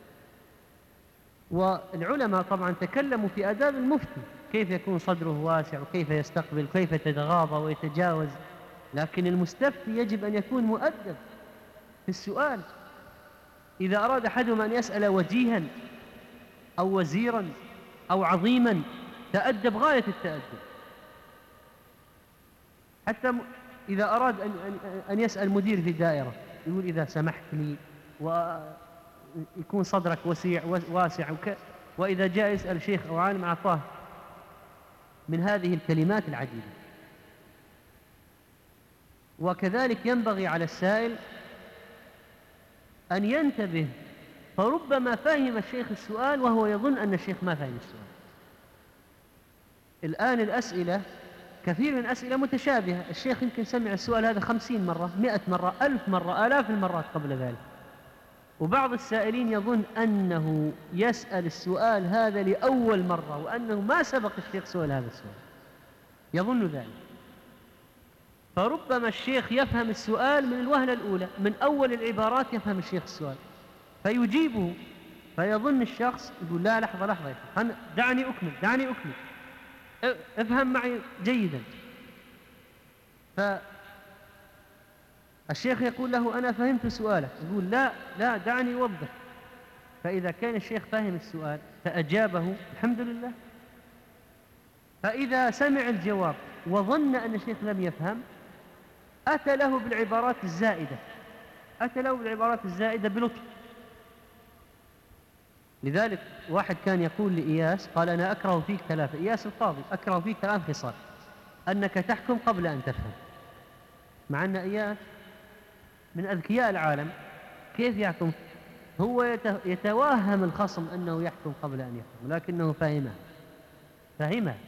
والعلماء طبعا تكلموا في آداب المفتي، كيف يكون صدره واسع وكيف يستقبل كيف يتغاضى ويتجاوز، لكن المستفتي يجب أن يكون مؤدب في السؤال. إذا أراد أحدهم أن يسأل وجيها أو وزيرا أو عظيما تأدب غاية التأدب. حتى إذا أراد أن يسأل مدير في دائرة يقول إذا سمحت لي، ويكون صدرك واسع وإذا جاء يسأل شيخ أو عالم أعطاه من هذه الكلمات العديدة. وكذلك ينبغي على السائل أن ينتبه، فربما فهم الشيخ السؤال وهو يظن أن الشيخ ما فهم السؤال. الآن الأسئلة كثير من الأسئلة متشابهة، الشيخ يمكن سمع السؤال هذا 50 مرة 100 مرة 1000 مرة آلاف المرات قبل ذلك، وبعض السائلين يظن أنه يسأل السؤال هذا لأول مرة، وأنه ما سبق الشيخ سؤال هذا السؤال، يظن ذلك. فربما الشيخ يفهم السؤال من الوهلة الأولى، من أول العبارات يفهم الشيخ السؤال فيجيبه، فيظن الشخص يقول لا لحظة دعني أكمل افهم معي جيدا. فالشيخ يقول له أنا فهمت سؤالك، يقول لا دعني أوضح. فإذا كان الشيخ فهم السؤال فأجابه الحمد لله. فإذا سمع الجواب وظن أن الشيخ لم يفهم أتى له بالعبارات الزائدة بلطف. لذلك واحد كان يقول لإياس، قال أنا أكره فيك 3، إياس القاضي، أكره فيك 3 خصال: أنك تحكم قبل أن تفهم. مع أن إياس من أذكياء العالم، كيف يحكم؟ هو يتوهم الخصم أنه يحكم قبل أن يفهم، لكنه فهمها.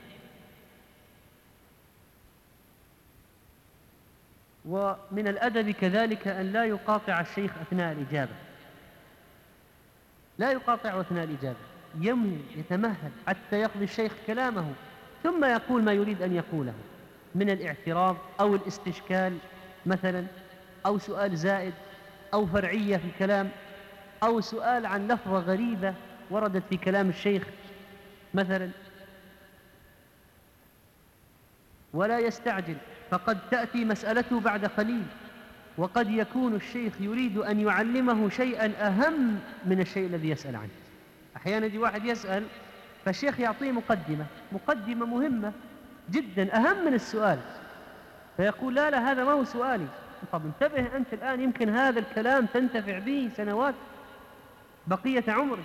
ومن الأدب كذلك أن لا يقاطع الشيخ أثناء الإجابة، يتمهل حتى يقضي الشيخ كلامه ثم يقول ما يريد أن يقوله من الاعتراض أو الاستشكال مثلا، أو سؤال زائد أو فرعية في الكلام، أو سؤال عن لفظة غريبة وردت في كلام الشيخ مثلا. ولا يستعجل، فقد تأتي مسألته بعد قليل، وقد يكون الشيخ يريد أن يعلمه شيئا أهم من الشيء الذي يسأل عنه. أحيانا يجي واحد يسأل فالشيخ يعطيه مقدمة مهمة جدا أهم من السؤال، فيقول لا هذا ما هو سؤالي. طب انتبه أنت الآن، يمكن هذا الكلام تنتفع به سنوات بقية عمرك.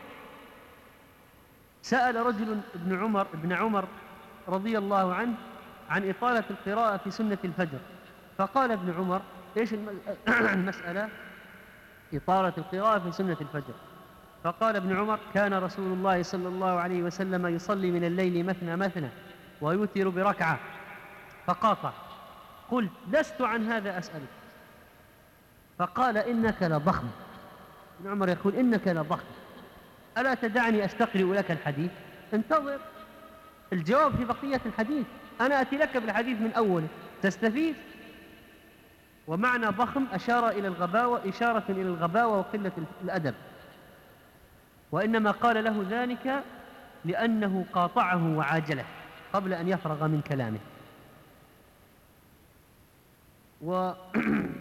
سأل رجل ابن عمر رضي الله عنه عن إطالة القراءة في سنة الفجر، فقال ابن عمر إيش المسألة؟ إطالة القراءة في سنة الفجر. فقال ابن عمر كان رسول الله صلى الله عليه وسلم يصلي من الليل مثنى ويوتر بركعة. فقاطع. قلت لست عن هذا أسألك. فقال إنك لضخم. ابن عمر يقول إنك لضخم، ألا تدعني أستقرئ لك الحديث؟ انتظر الجواب في بقية الحديث، أنا أتي لك بالحديث من أوله تستفيد. ومعنى ضخم إشارة إلى الغباوة وقلة الأدب، وإنما قال له ذلك لأنه قاطعه وعاجله قبل أن يفرغ من كلامه. وبعض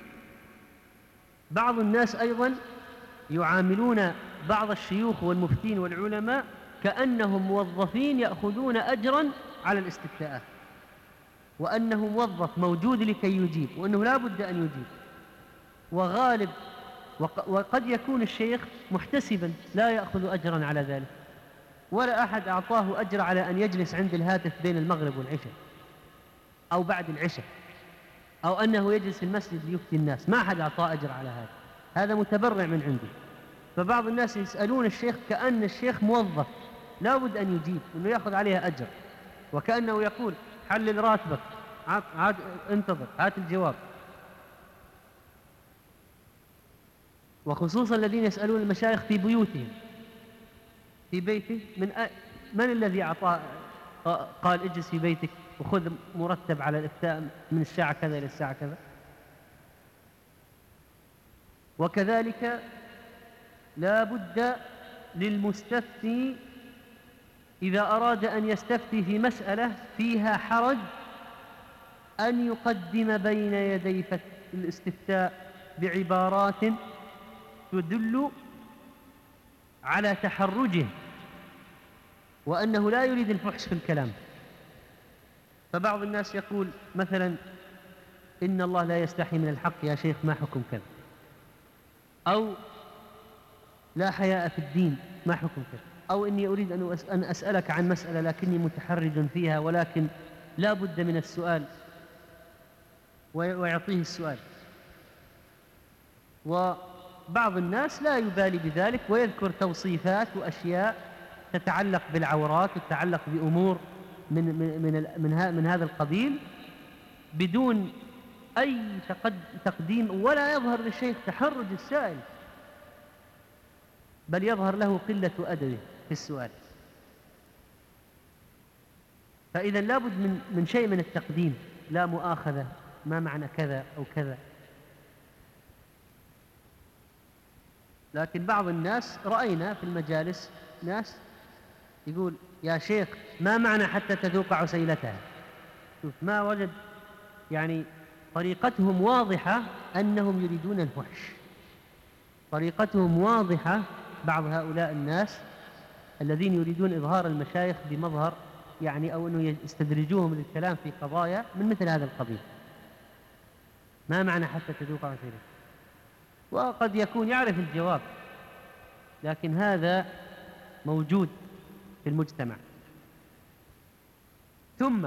الناس أيضا يعاملون بعض الشيوخ والمفتين والعلماء كأنهم موظفين يأخذون أجرا على الاستفتاءات، وأنه موظف موجود لكي يجيب، وأنه لا بد أن يجيب. وغالب وقد يكون الشيخ محتسبا لا يأخذ أجرا على ذلك، ولا أحد أعطاه أجر على أن يجلس عند الهاتف بين المغرب والعشاء أو بعد العشاء، أو أنه يجلس في المسجد ليفتي الناس، ما أحد أعطاه أجر على هذا، هذا متبرع من عنده. فبعض الناس يسألون الشيخ كأن الشيخ موظف لا بد أن يجيب، أنه يأخذ عليها أجر، وكأنه يقول حلل راتبك، عاد انتظر، هات الجواب. وخصوصا الذين يسألون المشايخ في بيوتهم، في بيته، من الذي أعطاه قال اجلس في بيتك وخذ مرتب على الإفتاء من الساعة كذا إلى الساعة كذا؟ وكذلك لا بد للمستفتي إذا أراد أن يستفتي في مسألة فيها حرج أن يقدم بين يدي الاستفتاء بعبارات تدل على تحرجه وأنه لا يريد الفحش في الكلام. فبعض الناس يقول مثلا إن الله لا يستحي من الحق يا شيخ، ما حكم كذا؟ أو لا حياء في الدين، ما حكم كذا؟ أو إني أريد أن أسألك عن مسألة لكني متحرج فيها، ولكن لا بد من السؤال، ويعطيه السؤال. وبعض الناس لا يبالي بذلك ويذكر توصيفات وأشياء تتعلق بالعورات وتتعلق بأمور من هذا القبيل بدون أي تقديم، ولا يظهر للشيخ تحرج السائل، بل يظهر له قلة أدبه في السؤال. فإذا لابد من شيء من التقديم، لا مؤاخذة، ما معنى كذا أو كذا. لكن بعض الناس رأينا في المجالس ناس يقول يا شيخ ما معنى حتى تذوق عسيلتها؟ شوف، ما وجد، يعني طريقتهم واضحة أنهم يريدون الفحش، طريقتهم واضحة. بعض هؤلاء الناس الذين يريدون إظهار المشايخ بمظهر يعني، أو أنه يستدرجوهم للكلام في قضايا من مثل هذا القبيل، ما معنى حتى تذوق عسيلتها؟ وقد يكون يعرف الجواب، لكن هذا موجود في المجتمع. ثم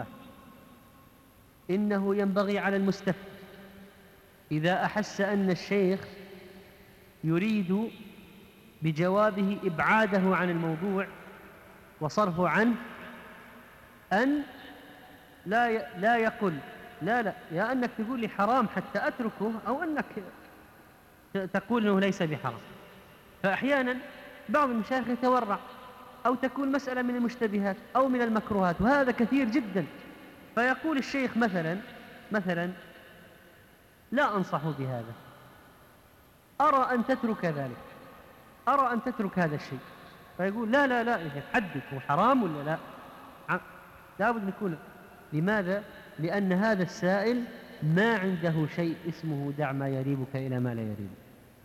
إنه ينبغي على المستفتي إذا أحس أن الشيخ يريد بجوابه إبعاده عن الموضوع وصرفه عنه أن لا يقول لا يا أنك تقول لي حرام حتى أتركه، أو أنك تقول أنه ليس بحرام. فأحيانا بعض المشايخ يتورع، أو تكون مسألة من المشتبهات أو من المكروهات، وهذا كثير جدا. فيقول الشيخ مثلا لا أنصح بهذا، أرى أن تترك ذلك، أرى أن تترك هذا الشيء. فيقول لا يا شيخ حدث، هو حرام ولا لا؟ لا بد نكون. لماذا؟ لأن هذا السائل ما عنده شيء اسمه دع ما يريبك إلى ما لا يريبك،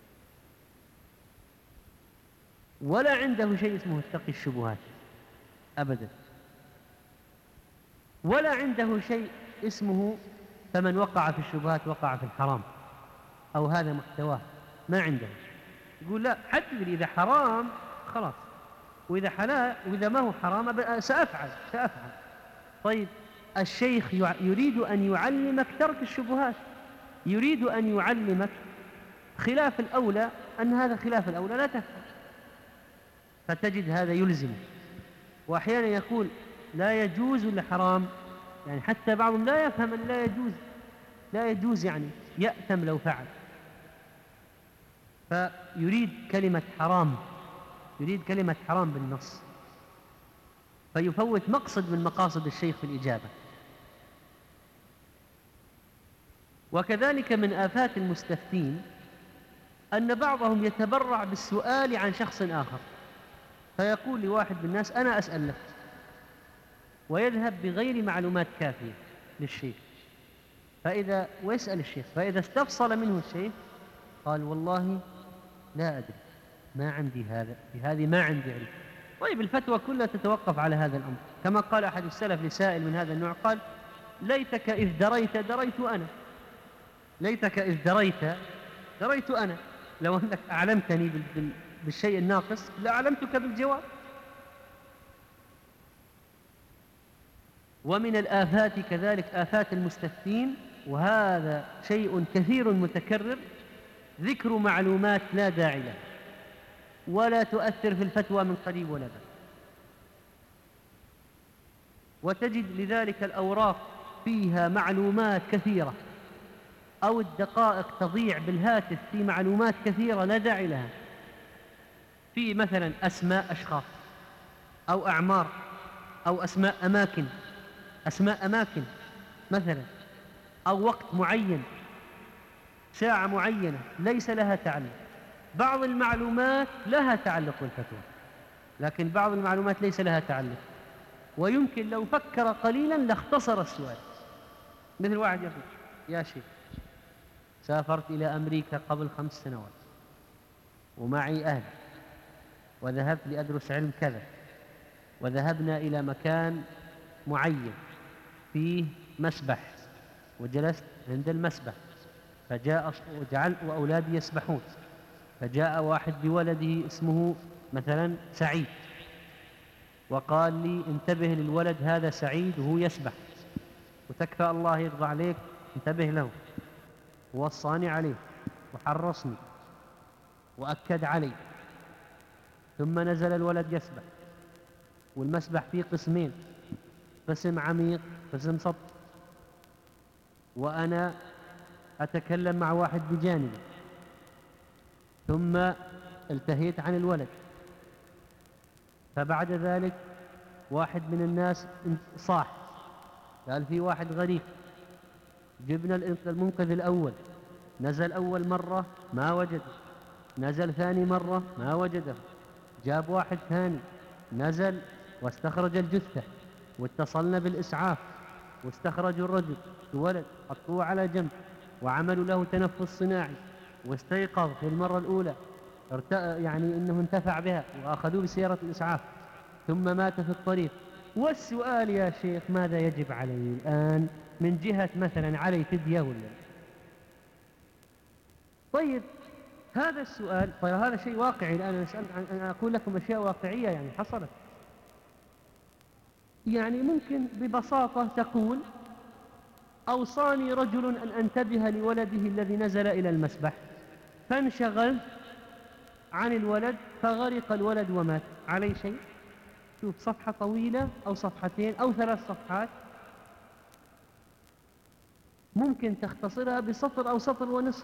ولا عنده شيء اسمه اتقي الشبهات أبدا، ولا عنده شيء اسمه فمن وقع في الشبهات وقع في الحرام، أو هذا محتواه، ما عنده. يقول لا، حدد لي إذا حرام خلاص، وإذا حلال، وإذا ما هو حرام سأفعل. طيب الشيخ يريد أن يعلمك ترك الشبهات، يريد أن يعلمك خلاف الأولى، أن هذا خلاف الأولى لا تفعل. فتجد هذا يلزم، وأحيانا يقول لا يجوز ولا حرام، يعني حتى بعضهم لا يفهم أن لا يجوز، يعني يأثم لو فعل. فيريد كلمة حرام بالنص، فيفوت مقصد من مقاصد الشيخ في الإجابة. وكذلك من آفات المستفتين أن بعضهم يتبرع بالسؤال عن شخص آخر، فيقول لواحد من الناس أنا أسأل لك، ويذهب بغير معلومات كافية للشيخ، ويسأل الشيخ، فإذا استفصل منه الشيخ قال والله لا أدري، ما عندي هذه ما عندي علم. طيب الفتوى كلها تتوقف على هذا الأمر، كما قال أحد السلف لسائل من هذا النوع، قال ليتك إذ دريت أنا، ليتك إذ دريت أنا، لو أنك أعلمتني بالشيء الناقص لأعلمتك بالجواب. ومن الآفات كذلك آفات المستفتين، وهذا شيء كثير متكرر، ذكر معلومات لا داعي لها ولا تؤثر في الفتوى من قريب ولا بعيد، وتجد لذلك الأوراق فيها معلومات كثيرة، أو الدقائق تضيع بالهاتف في معلومات كثيرة لا داعي لها، في مثلا أسماء أشخاص أو أعمار أو أسماء أماكن مثلا، أو وقت معين، ساعة معينة ليس لها تعلق. بعض المعلومات لها تعلق بالفتوى، لكن بعض المعلومات ليس لها تعلق، ويمكن لو فكر قليلا لاختصر السؤال. مثل واحد يقول يا شيخ سافرت إلى أمريكا قبل 5 سنوات ومعي أهل، وذهبت لأدرس علم كذا، وذهبنا إلى مكان معين فيه مسبح، وجلست عند المسبح، وجعلت وأولادي يسبحون، فجاء واحد بولده اسمه مثلا سعيد، وقال لي انتبه للولد هذا سعيد وهو يسبح، وتكفى الله يرضى عليك انتبه له، ووصاني عليه وحرصني وأكد علي. ثم نزل الولد يسبح، والمسبح فيه قسمين، قسم عميق قسم سطح، وأنا أتكلم مع واحد بجانبي، ثم التهيت عن الولد، فبعد ذلك واحد من الناس صاح قال في واحد غريب، جبنا المنقذ الأول، نزل أول مرة ما وجده، نزل ثاني مرة ما وجده، جاب واحد ثاني نزل واستخرج الجثة، واتصلنا بالإسعاف واستخرجوا الولد حطوه على جنب، وعملوا له تنفس صناعي، واستيقظ في المرة الأولى، يعني إنه انتفع بها، وأخذوه بسيارة الإسعاف، ثم مات في الطريق. والسؤال يا شيخ ماذا يجب علي الآن من جهة مثلا علي فدية ولا؟ طيب هذا السؤال، طيب هذا شيء واقعي الآن، أنا أقول لكم أشياء واقعية يعني حصلت. يعني ممكن ببساطة تقول أوصاني رجل أن أنتبه لولده الذي نزل إلى المسبح، فانشغلت عن الولد فغرق الولد ومات، علي شيء؟ شوف صفحة طويلة أو صفحتين أو 3 صفحات ممكن تختصرها بسطر أو سطر ونصف.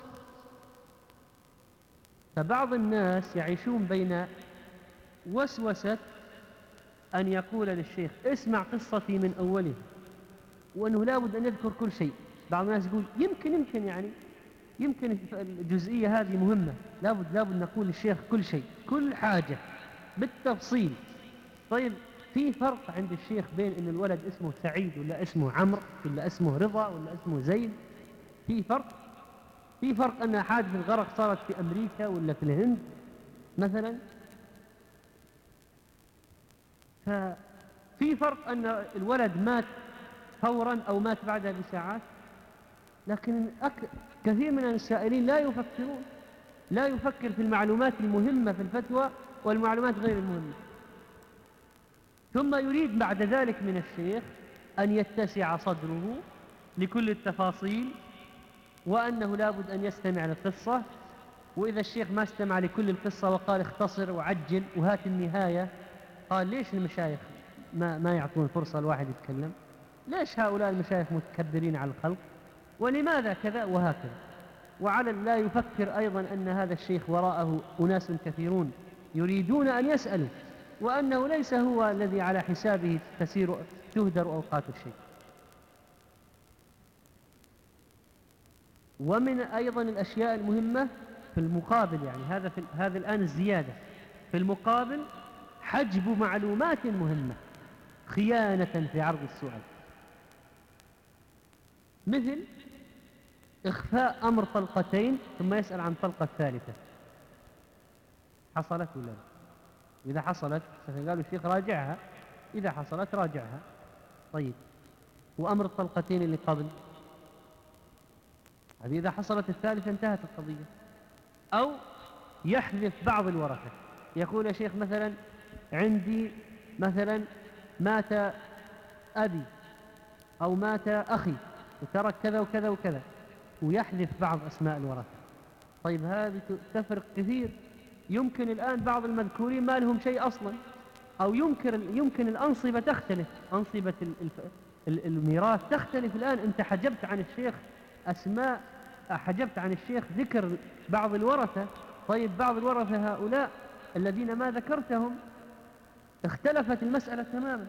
فبعض الناس يعيشون بين وسوسة أن يقول للشيخ اسمع قصتي من أولها، وأنه لابد أن يذكر كل شيء. بعض الناس يقول يمكن يعني يمكن الجزئية هذه مهمة، لابد نقول للشيخ كل شيء، كل حاجة بالتفصيل. طيب في فرق عند الشيخ بين أن الولد اسمه سعيد ولا اسمه عمرو ولا اسمه رضا ولا اسمه زيد؟ في فرق أن حادث الغرق صارت في أمريكا ولا في الهند مثلا. ففي فرق أن الولد مات فورا أو مات بعدها بساعات. لكن كثير من السائلين لا يفكر في المعلومات المهمة في الفتوى والمعلومات غير المهمة، ثم يريد بعد ذلك من الشيخ أن يتسع صدره لكل التفاصيل، وأنه لابد أن يستمع للقصة. وإذا الشيخ ما استمع لكل القصة وقال اختصر وعجل وهات النهاية، قال ليش المشايخ ما يعطون فرصة الواحد يتكلم؟ ليش هؤلاء المشايخ متكبرين على الخلق؟ ولماذا كذا وهكذا؟ وعلى لا يفكر أيضا أن هذا الشيخ وراءه أناس كثيرون يريدون أن يسألوا، وأنه ليس هو الذي على حسابه تهدر أوقات الشيخ. ومن أيضا الأشياء المهمة في المقابل، يعني هذا الآن الزيادة في المقابل، حجب معلومات مهمة خيانة في عرض السؤال. مثل إخفاء أمر طلقتين ثم يسأل عن طلقة الثالثة، حصلت ولا لا؟ إذا حصلت قالوا الشيخ راجعها، إذا حصلت راجعها. طيب، وأمر الطلقتين اللي قبل هذه إذا حصلت الثالثة انتهت القضية. أو يحذف بعض الورثة، يقول يا شيخ مثلا عندي مثلا مات أبي أو مات أخي وترك كذا وكذا وكذا، ويحذف بعض أسماء الورثة. طيب هذه تفرق كثير. يمكن الآن بعض المذكورين ما لهم شيء أصلا، أو يمكن الأنصبة تختلف، أنصبة الميراث تختلف. الآن أنت حجبت عن الشيخ أسماء، حجبت عن الشيخ ذكر بعض الورثة. طيب بعض الورثة هؤلاء الذين ما ذكرتهم اختلفت المسألة تماما.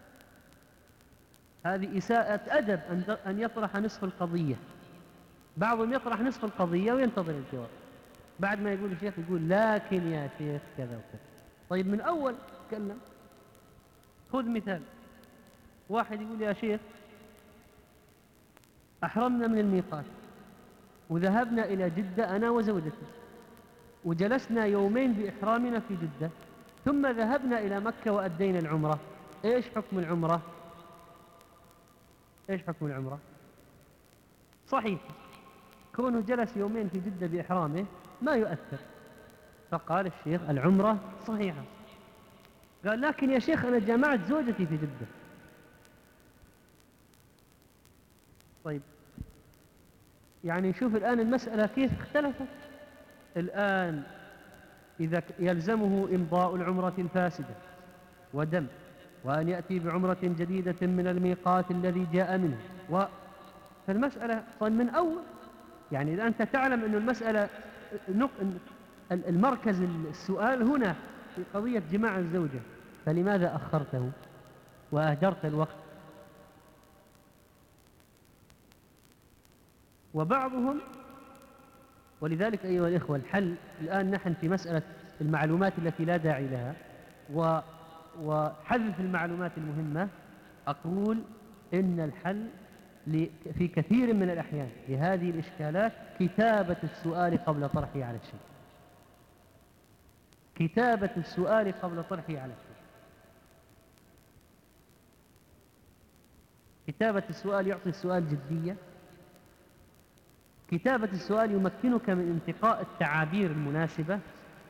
هذه إساءة أدب أن يطرح نصف القضية. بعضهم يطرح نصف القضية وينتظر الجواب، بعد ما يقول الشيخ يقول لكن يا شيخ كذا وكذا. طيب من أول تكلم. خذ مثال، واحد يقول يا شيخ أحرمنا من الميقات وذهبنا إلى جدة أنا وزوجتي، وجلسنا يومين بإحرامنا في جدة، ثم ذهبنا إلى مكة وأدينا العمرة. إيش حكم العمرة؟ إيش حكم العمرة؟ صحيح، كونه جلس يومين في جدة بإحرامه ما يؤثر. فقال الشيخ العمرة صحيحة. قال لكن يا شيخ أنا جامعت زوجتي في جدة. طيب يعني شوف الآن المسألة كيف اختلفت. الآن إذا يلزمه إمضاء العمرة الفاسدة ودم، وأن يأتي بعمرة جديدة من الميقات الذي جاء منه، فالمسألة من أول. يعني إذا أنت تعلم أن المسألة المركز السؤال هنا في قضية جماع الزوجة، فلماذا أخرته وأهدرت الوقت؟ وبعضهم، ولذلك أيها الإخوة الحل الآن نحن في مسألة المعلومات التي لا داعي لها وحذف المعلومات المهمة. أقول إن الحل في كثير من الأحيان لهذه الإشكالات كتابة السؤال قبل طرحه على الشيء. كتابة السؤال قبل طرحه على الشيء. كتابة السؤال يعطي السؤال جدية. كتابة السؤال يمكنك من انتقاء التعابير المناسبة.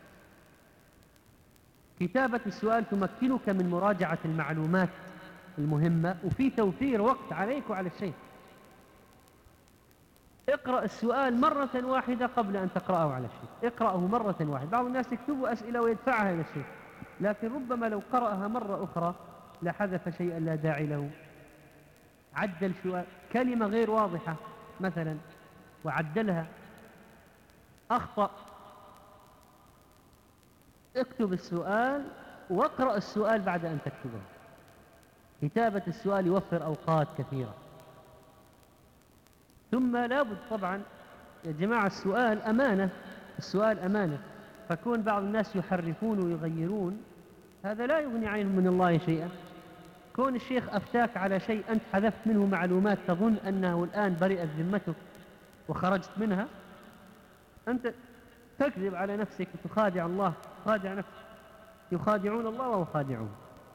كتابة السؤال تمكنك من مراجعة المعلومات المهمة، وفي توفير وقت عليك وعلى الشيخ. اقرأ السؤال مرة واحدة قبل أن تقرأه على الشيخ. اقرأه مرة واحدة. بعض الناس يكتبوا أسئلة ويدفعها إلى الشيخ، لكن ربما لو قرأها مرة أخرى لحذف شيئا لا داعي له، عدل كلمة غير واضحة مثلا وعدلها، أخطأ. اكتب السؤال واقرأ السؤال بعد أن تكتبه. كتابة السؤال يوفر أوقات كثيرة. ثم لابد طبعا يا جماعة السؤال أمانة، السؤال أمانة، فكون بعض الناس يحرفون ويغيرون هذا لا يغني عنهم من الله شيئا. كون الشيخ أفتاك على شيء أنت حذفت منه معلومات تظن أنه الآن برئت ذمتك وخرجت منها، أنت تكذب على نفسك وتخادع الله، تخادع نفسك. يخادعون الله وهو خادعهم،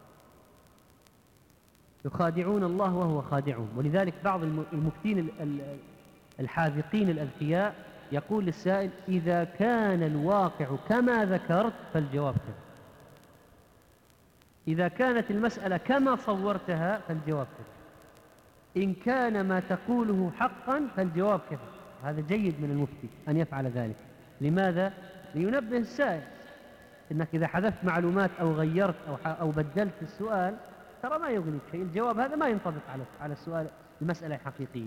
يخادعون الله وهو خادعهم. ولذلك بعض المفتين الحاذقين الأذكياء يقول للسائل إذا كان الواقع كما ذكرت فالجواب كذا، إذا كانت المسألة كما صورتها فالجواب كذا، إن كان ما تقوله حقا فالجواب كذا. هذا جيد من المفتي أن يفعل ذلك. لماذا؟ لينبه السائل إنك إذا حذفت معلومات أو غيرت أو بدلت السؤال ترى ما يغنيك شيء، الجواب هذا ما ينطبق على السؤال المسألة الحقيقية.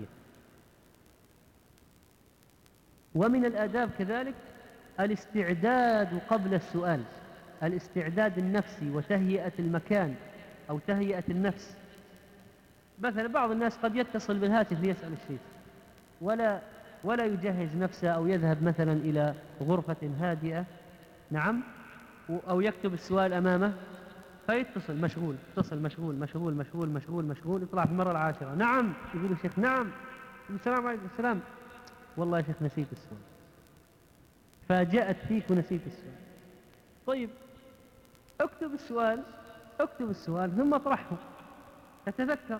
ومن الآداب كذلك الاستعداد قبل السؤال، الاستعداد النفسي وتهيئة المكان أو تهيئة النفس. مثلا بعض الناس قد يتصل بالهاتف ليسأل الشيء ولا يجهز نفسه، أو يذهب مثلا إلى غرفة هادئة، نعم، أو يكتب السؤال أمامه فيتصل مشغول، اتصل مشغول مشغول مشغول مشغول مشغول، يطلع في المرة العاشرة نعم، يقول الشيخ نعم، السلام عليكم، السلام، والله يا شيخ نسيت السؤال، فاجأت فيك ونسيت السؤال. طيب اكتب السؤال، اكتب السؤال ثم اطرحه تتذكر.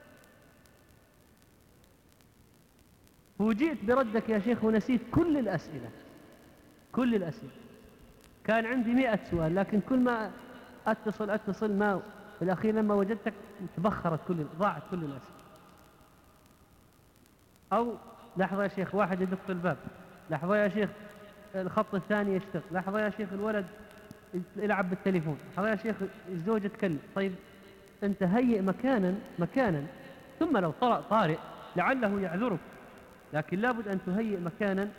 فوجئت بردك يا شيخ ونسيت كل الأسئلة، كل الأسئلة. كان عندي 100 سؤال، لكن كل ما أتصل ما في الأخير لما وجدتك تبخرت ضاعت كل الأسئلة. أو لحظة يا شيخ واحد يدق في الباب، لحظة يا شيخ الخط الثاني يشتغل، لحظة يا شيخ الولد يلعب بالتليفون، لحظة يا شيخ الزوج يتكلم. طيب أنت هيئ مكانا ثم لو طرأ طارئ لعله يعذرك، لكن لابد أن تهيئ مكانا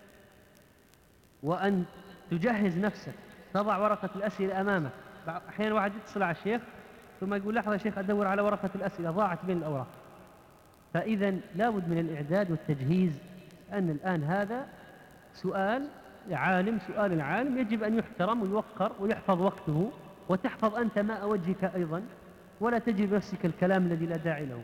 وأن تجهز نفسك، تضع ورقة الأسئلة أمامك. أحيانا واحد يتصل على الشيخ ثم يقول لحظة يا شيخ أدور على ورقة الأسئلة ضاعت بين الأوراق. فإذا لابد من الإعداد والتجهيز، أن الآن هذا سؤال العالم يجب أن يحترم ويوقر ويحفظ وقته، وتحفظ أنت ماء وجهك أيضا، ولا تجد نفسك الكلام الذي لا داعي له.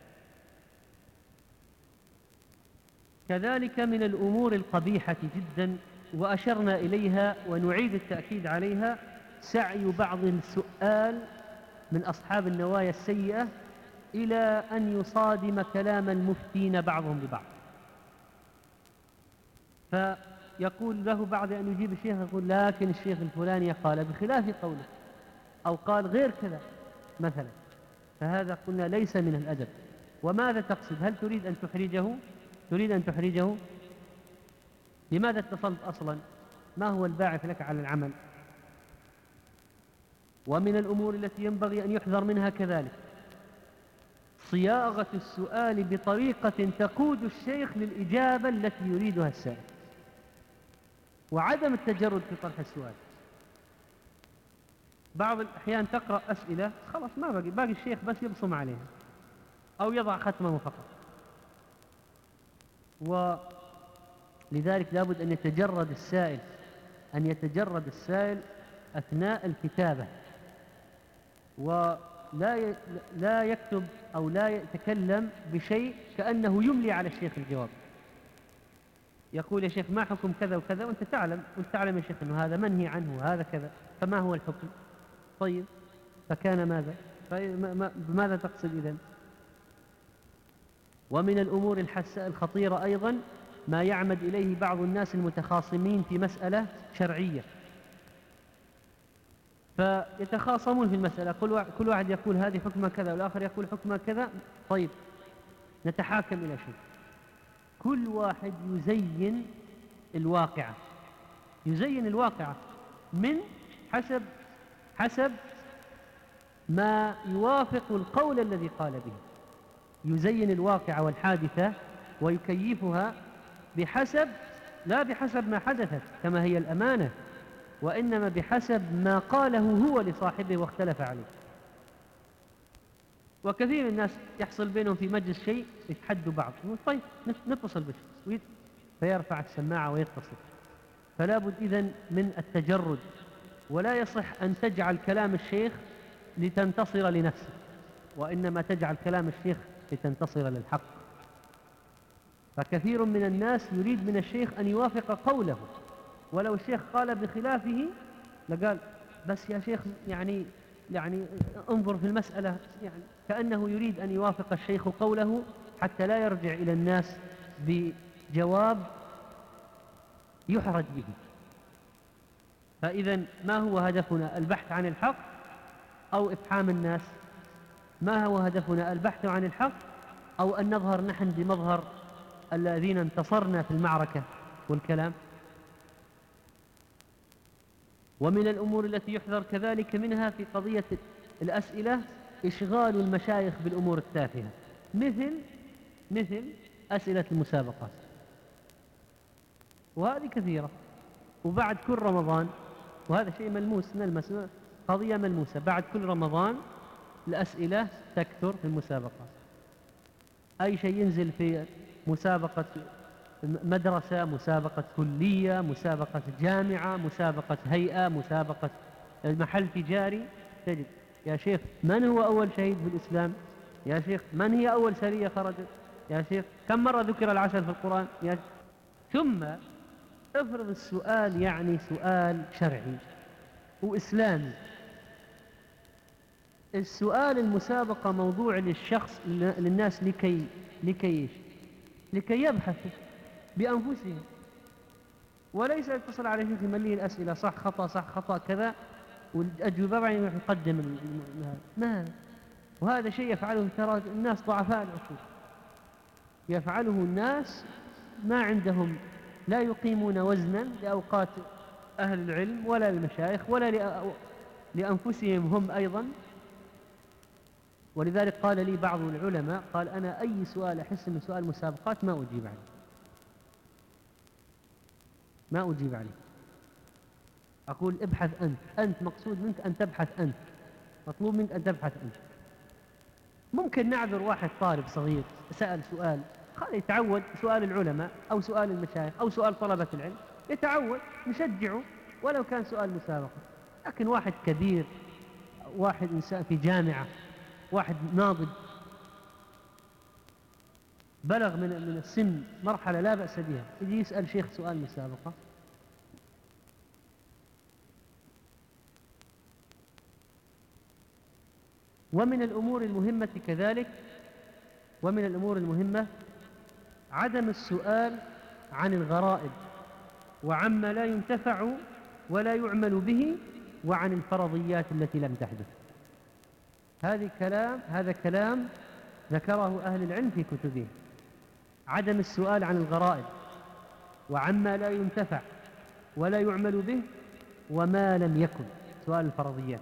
كذلك من الأمور القبيحة جدا وأشرنا إليها ونعيد التأكيد عليها، سعي بعض السؤال من أصحاب النوايا السيئة إلى أن يصادم كلام المفتين بعضهم ببعض، فيقول له بعد أن يجيب الشيخ يقول لكن الشيخ الفلاني قال بخلاف قوله، أو قال غير كذا مثلا. فهذا قلنا ليس من الأدب. وماذا تقصد؟ هل تريد أن تحرجه؟ تريد أن تحرجه؟ لماذا اتصلت أصلا؟ ما هو الباعث لك على العمل؟ ومن الأمور التي ينبغي أن يحذر منها كذلك صياغة السؤال بطريقة تقود الشيخ للإجابة التي يريدها السائل، وعدم التجرد في طرح السؤال. بعض الأحيان تقرأ أسئلة خلاص ما باقي الشيخ بس يبصم عليها أو يضع ختمه فقط، ولذلك لابد أن يتجرد السائل أثناء الكتابة، ولا يكتب أو لا يتكلم بشيء كأنه يملي على الشيخ الجواب. يقول يا شيخ ما حكم كذا وكذا، وأنت تعلم يا شيخ أنه هذا منهي عنه وهذا كذا، فما هو الحكم؟ طيب فكان ماذا؟ ماذا تقصد إذن؟ ومن الأمور الخطيرة أيضا ما يعمد إليه بعض الناس المتخاصمين في مسألة شرعية، فيتخاصمون في المسألة، كل واحد يقول هذه حكمها كذا والآخر يقول حكمها كذا. طيب نتحاكم إلى شيء، كل واحد يزين الواقعة من حسب ما يوافق القول الذي قال به، يزين الواقعة والحادثة ويكيفها لا بحسب ما حدثت كما هي الأمانة، وإنما بحسب ما قاله هو لصاحبه واختلف عليه. وكثير من الناس يحصل بينهم في مجلس شيء يتحدوا بعض، طيب نتصل به، فيرفع السماعة ويتصل. فلا بد إذن من التجرد، ولا يصح أن تجعل كلام الشيخ لتنتصر لنفسك، وإنما تجعل كلام الشيخ لتنتصر للحق. فكثير من الناس يريد من الشيخ أن يوافق قوله، ولو الشيخ قال بخلافه لقال بس يا شيخ يعني انظر في المسألة، يعني كأنه يريد أن يوافق الشيخ قوله حتى لا يرجع إلى الناس بجواب يحرج به. فإذا ما هو هدفنا؟ البحث عن الحق أو إفحام الناس؟ ما هو هدفنا؟ البحث عن الحق أو أن نظهر نحن بمظهر الذين انتصرنا في المعركة والكلام؟ ومن الأمور التي يحذر كذلك منها في قضية الأسئلة إشغال المشايخ بالأمور التافهة، مثل أسئلة المسابقات، وهذه كثيرة. وبعد كل رمضان، وهذا شيء نلمس قضية ملموسة، بعد كل رمضان الأسئلة تكثر في المسابقات. أي شيء ينزل في مسابقة مدرسة، مسابقة كلية، مسابقة جامعة، مسابقة هيئة، مسابقة محل تجاري، تجد يا شيخ من هو أول شهيد في الإسلام؟ يا شيخ من هي أول سرية خرجت؟ يا شيخ كم مرة ذكر العسل في القرآن يا شيخ؟ ثم افرض السؤال يعني سؤال شرعي وإسلامي. السؤال المسابقة موضوع للشخص للناس لكي يبحثوا بأنفسهم، وليس يتصل على شيخ يمليه الأسئلة صح خطأ صح خطأ كذا والأجوبة بعدين يقدم ما. وهذا شيء يفعله ترى الناس ضعفاء العقول، يفعله الناس ما عندهم، لا يقيمون وزنا لأوقات أهل العلم ولا للمشايخ ولا لأنفسهم هم أيضا. ولذلك قال لي بعض العلماء قال أنا أي سؤال أحس من سؤال مسابقات ما أجيب عليه، ما أجيب عليه. أقول ابحث أنت مقصود منك أن تبحث أنت، مطلوب منك أن تبحث أنت. ممكن نعذر واحد طالب صغير سأل سؤال خليه يتعود، سؤال العلماء أو سؤال المشايخ أو سؤال طلبة العلم يتعود، نشجعه ولو كان سؤال مسابقة. لكن واحد كبير، واحد إنسان في جامعة، واحد ناضج بلغ من السن مرحلة لا بأس بها يجي يسأل شيخ سؤال مسابقة. ومن الأمور المهمة كذلك، ومن الأمور المهمة عدم السؤال عن الغرائب وعما لا ينتفع ولا يعمل به وعن الفرضيات التي لم تحدث. هذا كلام ذكره أهل العلم في كتبهم. عدم السؤال عن الغرائب وعما لا ينتفع ولا يعمل به وما لم يكن، سؤال الفرضيات.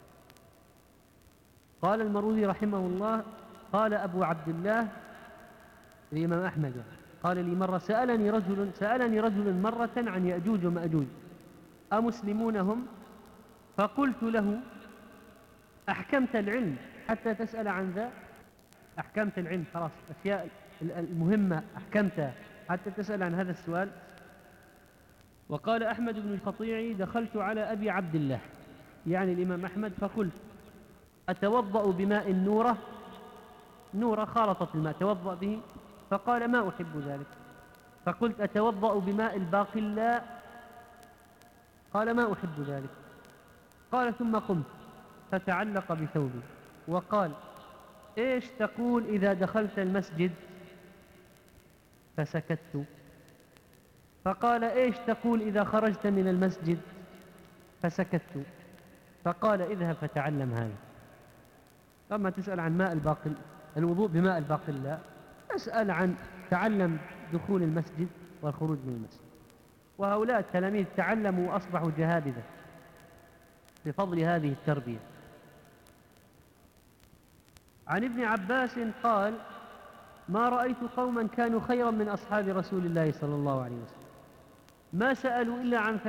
قال المروذي رحمه الله قال أبو عبد الله الإمام أحمد قال لي مرة سألني رجل مرة عن يأجوج ومأجوج أمسلمون هم؟ فقلت له أحكمت العلم حتى تسأل عن ذا؟ أحكمت العلم خلاص، أشياء المهمة أحكمتها حتى تسأل عن هذا السؤال. وقال أحمد بن القطيعي دخلت على أبي عبد الله يعني الإمام أحمد فقلت أتوضأ بماء نورة خالطت الماء توضأ به؟ فقال ما أحب ذلك. فقلت أتوضأ بماء الباقلاء؟ قال ما أحب ذلك. قال ثم قمت فتعلق بثوبي وقال إيش تقول إذا دخلت المسجد؟ فسكت. فقال إيش تقول إذا خرجت من المسجد؟ فسكت. فقال اذهب فتعلم هذا. أما تسأل عن الوضوء بماء الباقلاء، اسأل عن تعلم دخول المسجد والخروج من المسجد. وهؤلاء التلاميذ تعلموا وأصبحوا جهابذة بفضل هذه التربية. عن ابن عباس قال ما رأيت قوما كانوا خيرا من أصحاب رسول الله صلى الله عليه وسلم ما سألوا إلا عن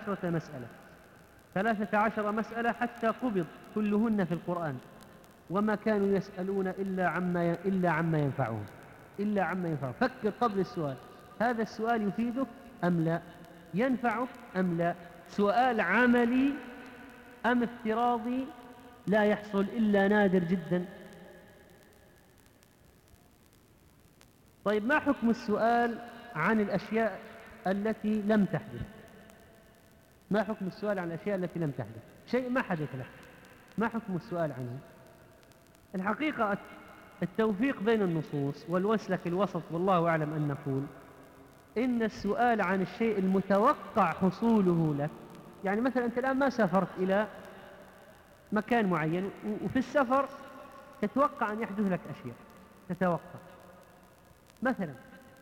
13 مسألة حتى قبض كلهن في القرآن، وما كانوا يسألون إلا عما ينفعهم. فكر قبل السؤال، هذا السؤال يفيدك أم لا؟ ينفعك أم لا؟ سؤال عملي أم افتراضي لا يحصل إلا نادر جدا. طيب ما حكم السؤال عن الأشياء التي لم تحدث؟ ما حكم السؤال عن الأشياء التي لم تحدث؟ شيء ما حدث له، ما حكم السؤال عنه؟ الحقيقة التوفيق بين النصوص والوسلك الوسط والله أعلم أن نقول إن السؤال عن الشيء المتوقع حصوله لك، يعني مثلا أنت الآن ما سافرت إلى مكان معين وفي السفر تتوقع أن يحدث لك أشياء، تتوقع مثلا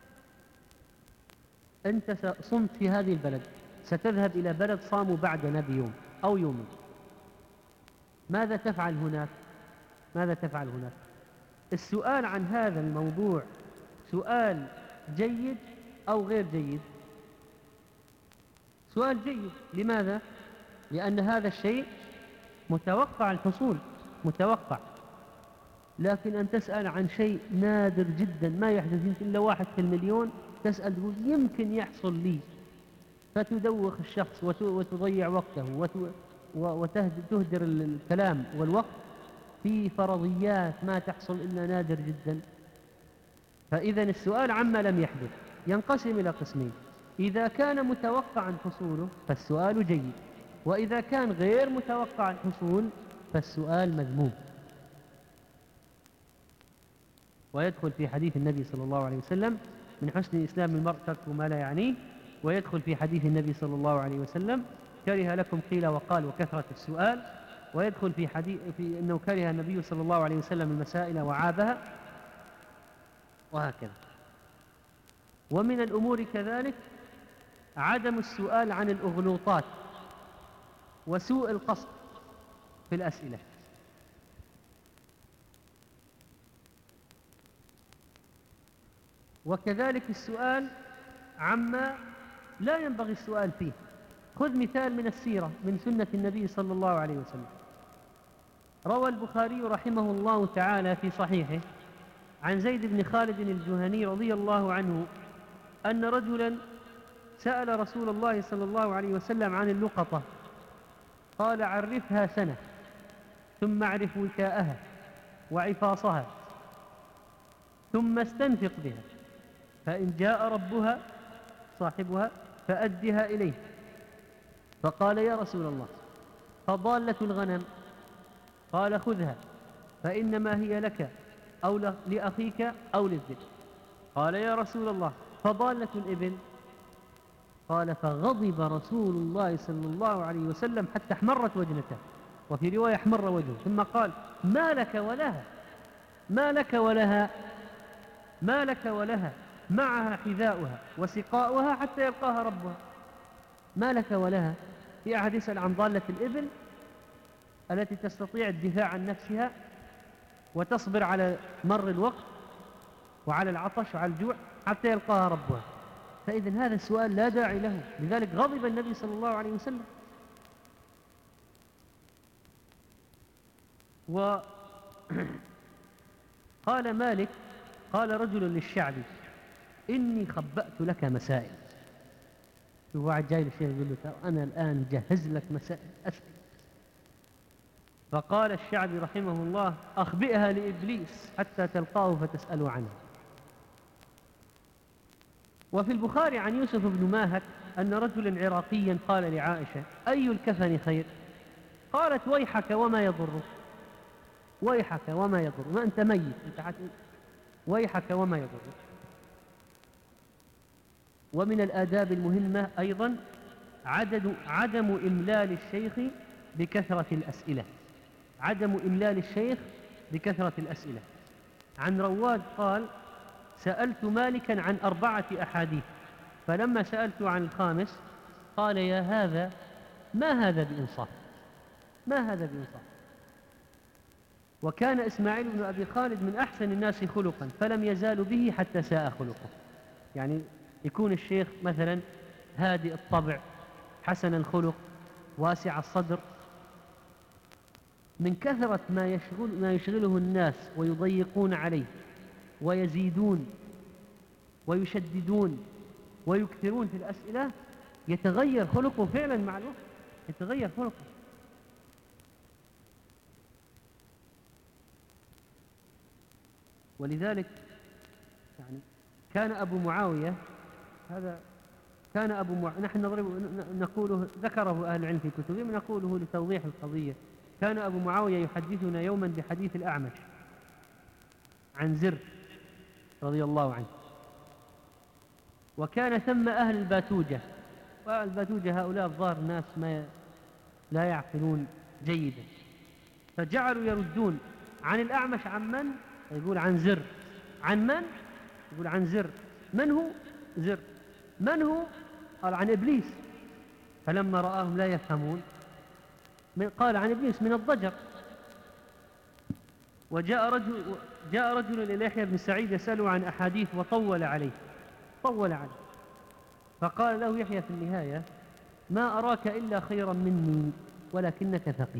أنت صمت في هذه البلد، ستذهب إلى بلد صاموا بعدنا بيوم أو يومين، ماذا تفعل هناك؟ السؤال عن هذا الموضوع سؤال جيد أو غير جيد؟ سؤال جيد. لماذا؟ لأن هذا الشيء متوقع الحصول، لكن أن تسأل عن شيء نادر جدا ما يحدث يمكن إلا 1 في المليون، تسأل تقول يمكن يحصل لي، فتدوخ الشخص وتضيع وقته وتهدر الكلام والوقت في فرضيات ما تحصل إلا نادر جدا. فإذا السؤال عما لم يحدث ينقسم إلى قسمين: إذا كان متوقعا حصوله فالسؤال جيد، وإذا كان غير متوقع الحصول فالسؤال مذموم. ويدخل في حديث النبي صلى الله عليه وسلم: من حسن إسلام المرء ترك ما لا يعنيه. ويدخل في حديث النبي صلى الله عليه وسلم: كره لكم قيل وقال وكثرة السؤال. ويدخل في أنه كره النبي صلى الله عليه وسلم المسائل وعابها، وهكذا. ومن الأمور كذلك عدم السؤال عن الأغلوطات وسوء القصد في الأسئلة. وكذلك السؤال عما لا ينبغي السؤال فيه. خذ مثال من السيرة من سنة النبي صلى الله عليه وسلم. روى البخاري رحمه الله تعالى في صحيحه عن زيد بن خالد الجهني رضي الله عنه أن رجلا سأل رسول الله صلى الله عليه وسلم عن اللقطة، قال: عرفها سنة ثم اعرف وكاءها وعفاصها ثم استنفق بها، فإن جاء ربها صاحبها فأدها إليه. فقال: يا رسول الله، فضالة الغنم؟ قال: خذها فإنما هي لك أو لأخيك أو للذئب. قال: يا رسول الله، فضالة الإبل؟ قال: فغضب رسول الله صلى الله عليه وسلم حتى احمرت وجنته، وفي رواية احمر وجهه، ثم قال: ما لك ولها، ما لك ولها، ما لك ولها، معها حذاؤها وسقاؤها حتى يلقاها ربها. ما لك ولها؟ في أحد يسأل عن ضالة الإبل التي تستطيع الدفاع عن نفسها وتصبر على مر الوقت وعلى العطش وعلى الجوع حتى يلقاها ربها. فإذن هذا السؤال لا داعي له، لذلك غضب النبي صلى الله عليه وسلم. وقال مالك: قال رجل للشعبي: إني خبأت لك مسائل. شوف واحد جاي للشيخ يقول له: أنا الآن جهز لك مسائل أسئلة. فقال الشعبي رحمه الله: أخبئها لإبليس حتى تلقاه فتسأل عنه. وفي البخاري عن يوسف بن ماهك أن رجلا عراقيا قال لعائشة: أي الكفن خير؟ قالت: ويحك وما يضرك، ويحك وما يضرك، ما أنت ميت، ويحك وما يضرك. ومن الآداب المهمة أيضا عدم إملال الشيخ بكثرة الأسئلة. عدم إملال الشيخ بكثرة الأسئلة. عن رواد قال: سألت مالكا عن 4 أحاديث، فلما سألت عن الخامس قال: يا هذا، ما هذا بإنصاف، ما هذا بإنصاف. وكان إسماعيل بن أبي خالد من أحسن الناس خلقا، فلم يزال به حتى ساء خلقه. يعني يكون الشيخ مثلا هادئ الطبع، حسن الخلق، واسع الصدر، من كثرة ما يشغله الناس ويضيقون عليه ويزيدون ويشددون ويكثرون في الأسئلة، يتغير خلقه فعلا مع الوقت، يتغير خلقه. ولذلك يعني كان أبو معاوية هذا، كان أبو معاوية، نحن نقوله، ذكره أهل العلم في كتبهم، نقوله لتوضيح القضية. كان أبو معاوية يحدثنا يوما بحديث الأعمش عن زر رضي الله عنه. وكان ثم أهل الباتوجة، والباتوجة هؤلاء الظاهر ناس ما لا يعقلون جيدا، فجعلوا يردون عن الأعمش عن من؟ يقول عن زر. عن من؟ يقول عن زر. من هو؟ زر. من هو؟ قال عن إبليس. فلما رآهم لا يفهمون قال عن إبليس من الضجر. جاء رجل إلى يحيى بن سعيد يسأله عن أحاديث وطول عليه، طول عليه. فقال له يحيى في النهاية: ما أراك إلا خيرا مني ولكنك ثقيل.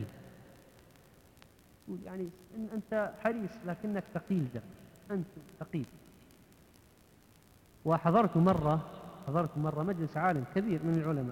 يعني أنت حريص لكنك ثقيل، أنت ثقيل. وحضرت مرة مجلس عالم كبير من العلماء،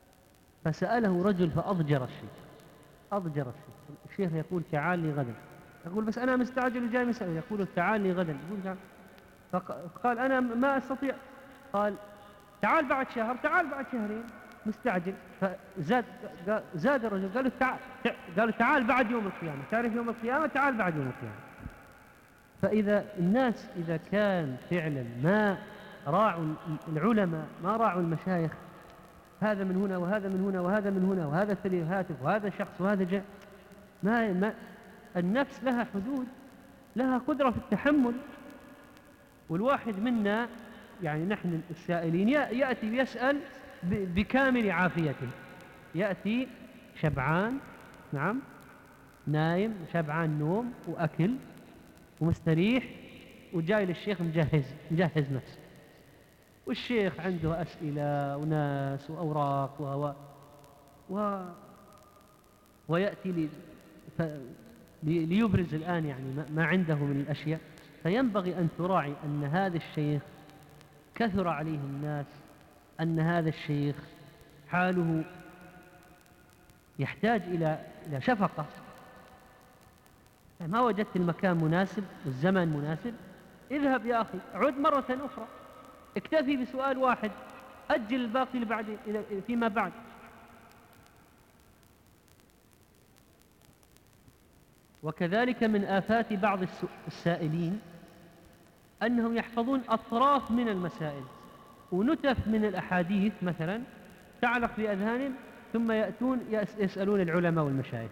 فسأله رجل فأضجر الشيخ. الشيخ يقول: تعال لي غدا. يقول بس أنا مستعجل وجاي من سفر. يقول تعال لي غدا. يقول تعال. فقال أنا ما أستطيع. قال تعال بعد شهر، تعال بعد شهرين، مستعجل. فزاد زاد الرجل، قالوا تعال بعد يوم القيامة. تعرف يوم القيامة؟ تعال بعد يوم القيامة. فإذا الناس إذا كان فعلا ما راعوا العلماء، ما راعوا المشايخ، هذا من هنا وهذا من هنا وهذا من هنا، وهذا هاتف وهذا شخص وهذا جاء، ما النفس لها حدود، لها قدرة في التحمل. والواحد منا يعني نحن السائلين يأتي ويسأل بكامل عافيته، يأتي شبعان، نعم، نايم شبعان نوم وأكل ومستريح، وجاي للشيخ مجهز نفسه، والشيخ عنده أسئلة وناس وأوراق ويأتي ليبرز الآن يعني ما عنده من الأشياء. فينبغي أن تراعي أن هذا الشيخ كثر عليه الناس، أن هذا الشيخ حاله يحتاج إلى شفقة. ما وجدت المكان مناسب والزمن مناسب، اذهب يا أخي، عد مرة أخرى، اكتفي بسؤال واحد، أجل الباقي فيما بعد. وكذلك من آفات بعض السائلين أنهم يحفظون أطراف من المسائل ونتف من الأحاديث مثلا تعلق في أذهانهم، ثم يأتون يسألون العلماء والمشايخ،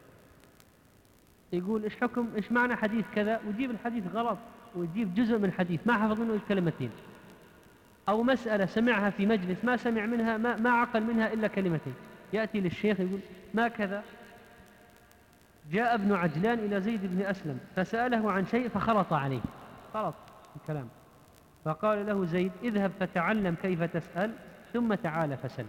يقول إيش حكم، إيش معنى حديث كذا، ويجيب الحديث غلط، ويجيب جزء من الحديث ما حفظ منه كلمتين، أو مسألة سمعها في مجلس ما سمع منها، ما عقل منها إلا كلمتين، يأتي للشيخ يقول ما كذا. جاء ابن عجلان إلى زيد بن أسلم فسأله عن شيء فخلط عليه، خلط الكلام، فقال له زيد اذهب فتعلم كيف تسأل ثم تعال فسل.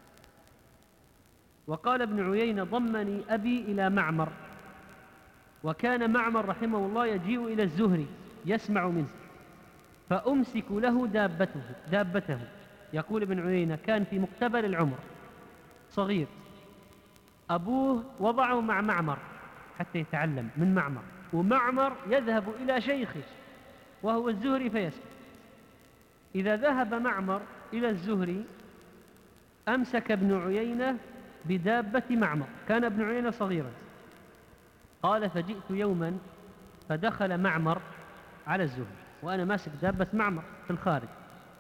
وقال ابن عيينة دمني أبي إلى معمر، وكان معمر رحمه الله يجيء إلى الزهري يسمع منه فأمسك له دابته. يقول ابن عيينة كان في مقتبل العمر صغير، أبوه وضعه مع معمر حتى يتعلم من معمر، ومعمر يذهب إلى شيخه وهو الزهري فيسأل. إذا ذهب معمر إلى الزهري أمسك ابن عيينة بدابة معمر، كان ابن عيينة صغيرا. قال فجئت يوما فدخل معمر على الزهري وأنا ماسك دابة معمر في الخارج،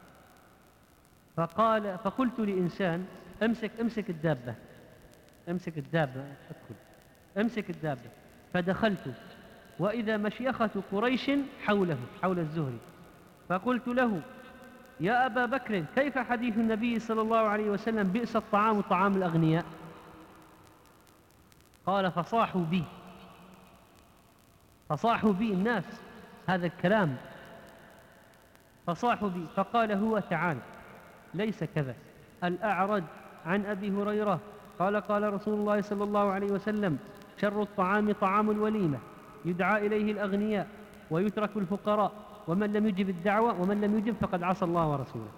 فقلت لإنسان امسك الدابة، ادخل امسك الدابة. فدخلت وإذا مشيخة قريش حول الزهري، فقلت له يا أبا بكر كيف حديث النبي صلى الله عليه وسلم بئس الطعام طعام الأغنياء؟ قال فصاحوا بي الناس هذا الكلام، فصاحوا بي. فقال هو تعالى ليس كذا. الأعرج عن أبي هريرة قال قال رسول الله صلى الله عليه وسلم شر الطعام طعام الوليمة يدعى إليه الأغنياء ويترك الفقراء، ومن لم يجب الدعوة ومن لم يجب فقد عصى الله ورسوله.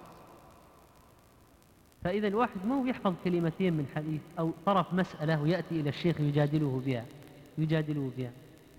فإذا الواحد ما هو يحفظ كلمتين من حديث أو طرف مسألة ويأتي إلى الشيخ يجادله بها.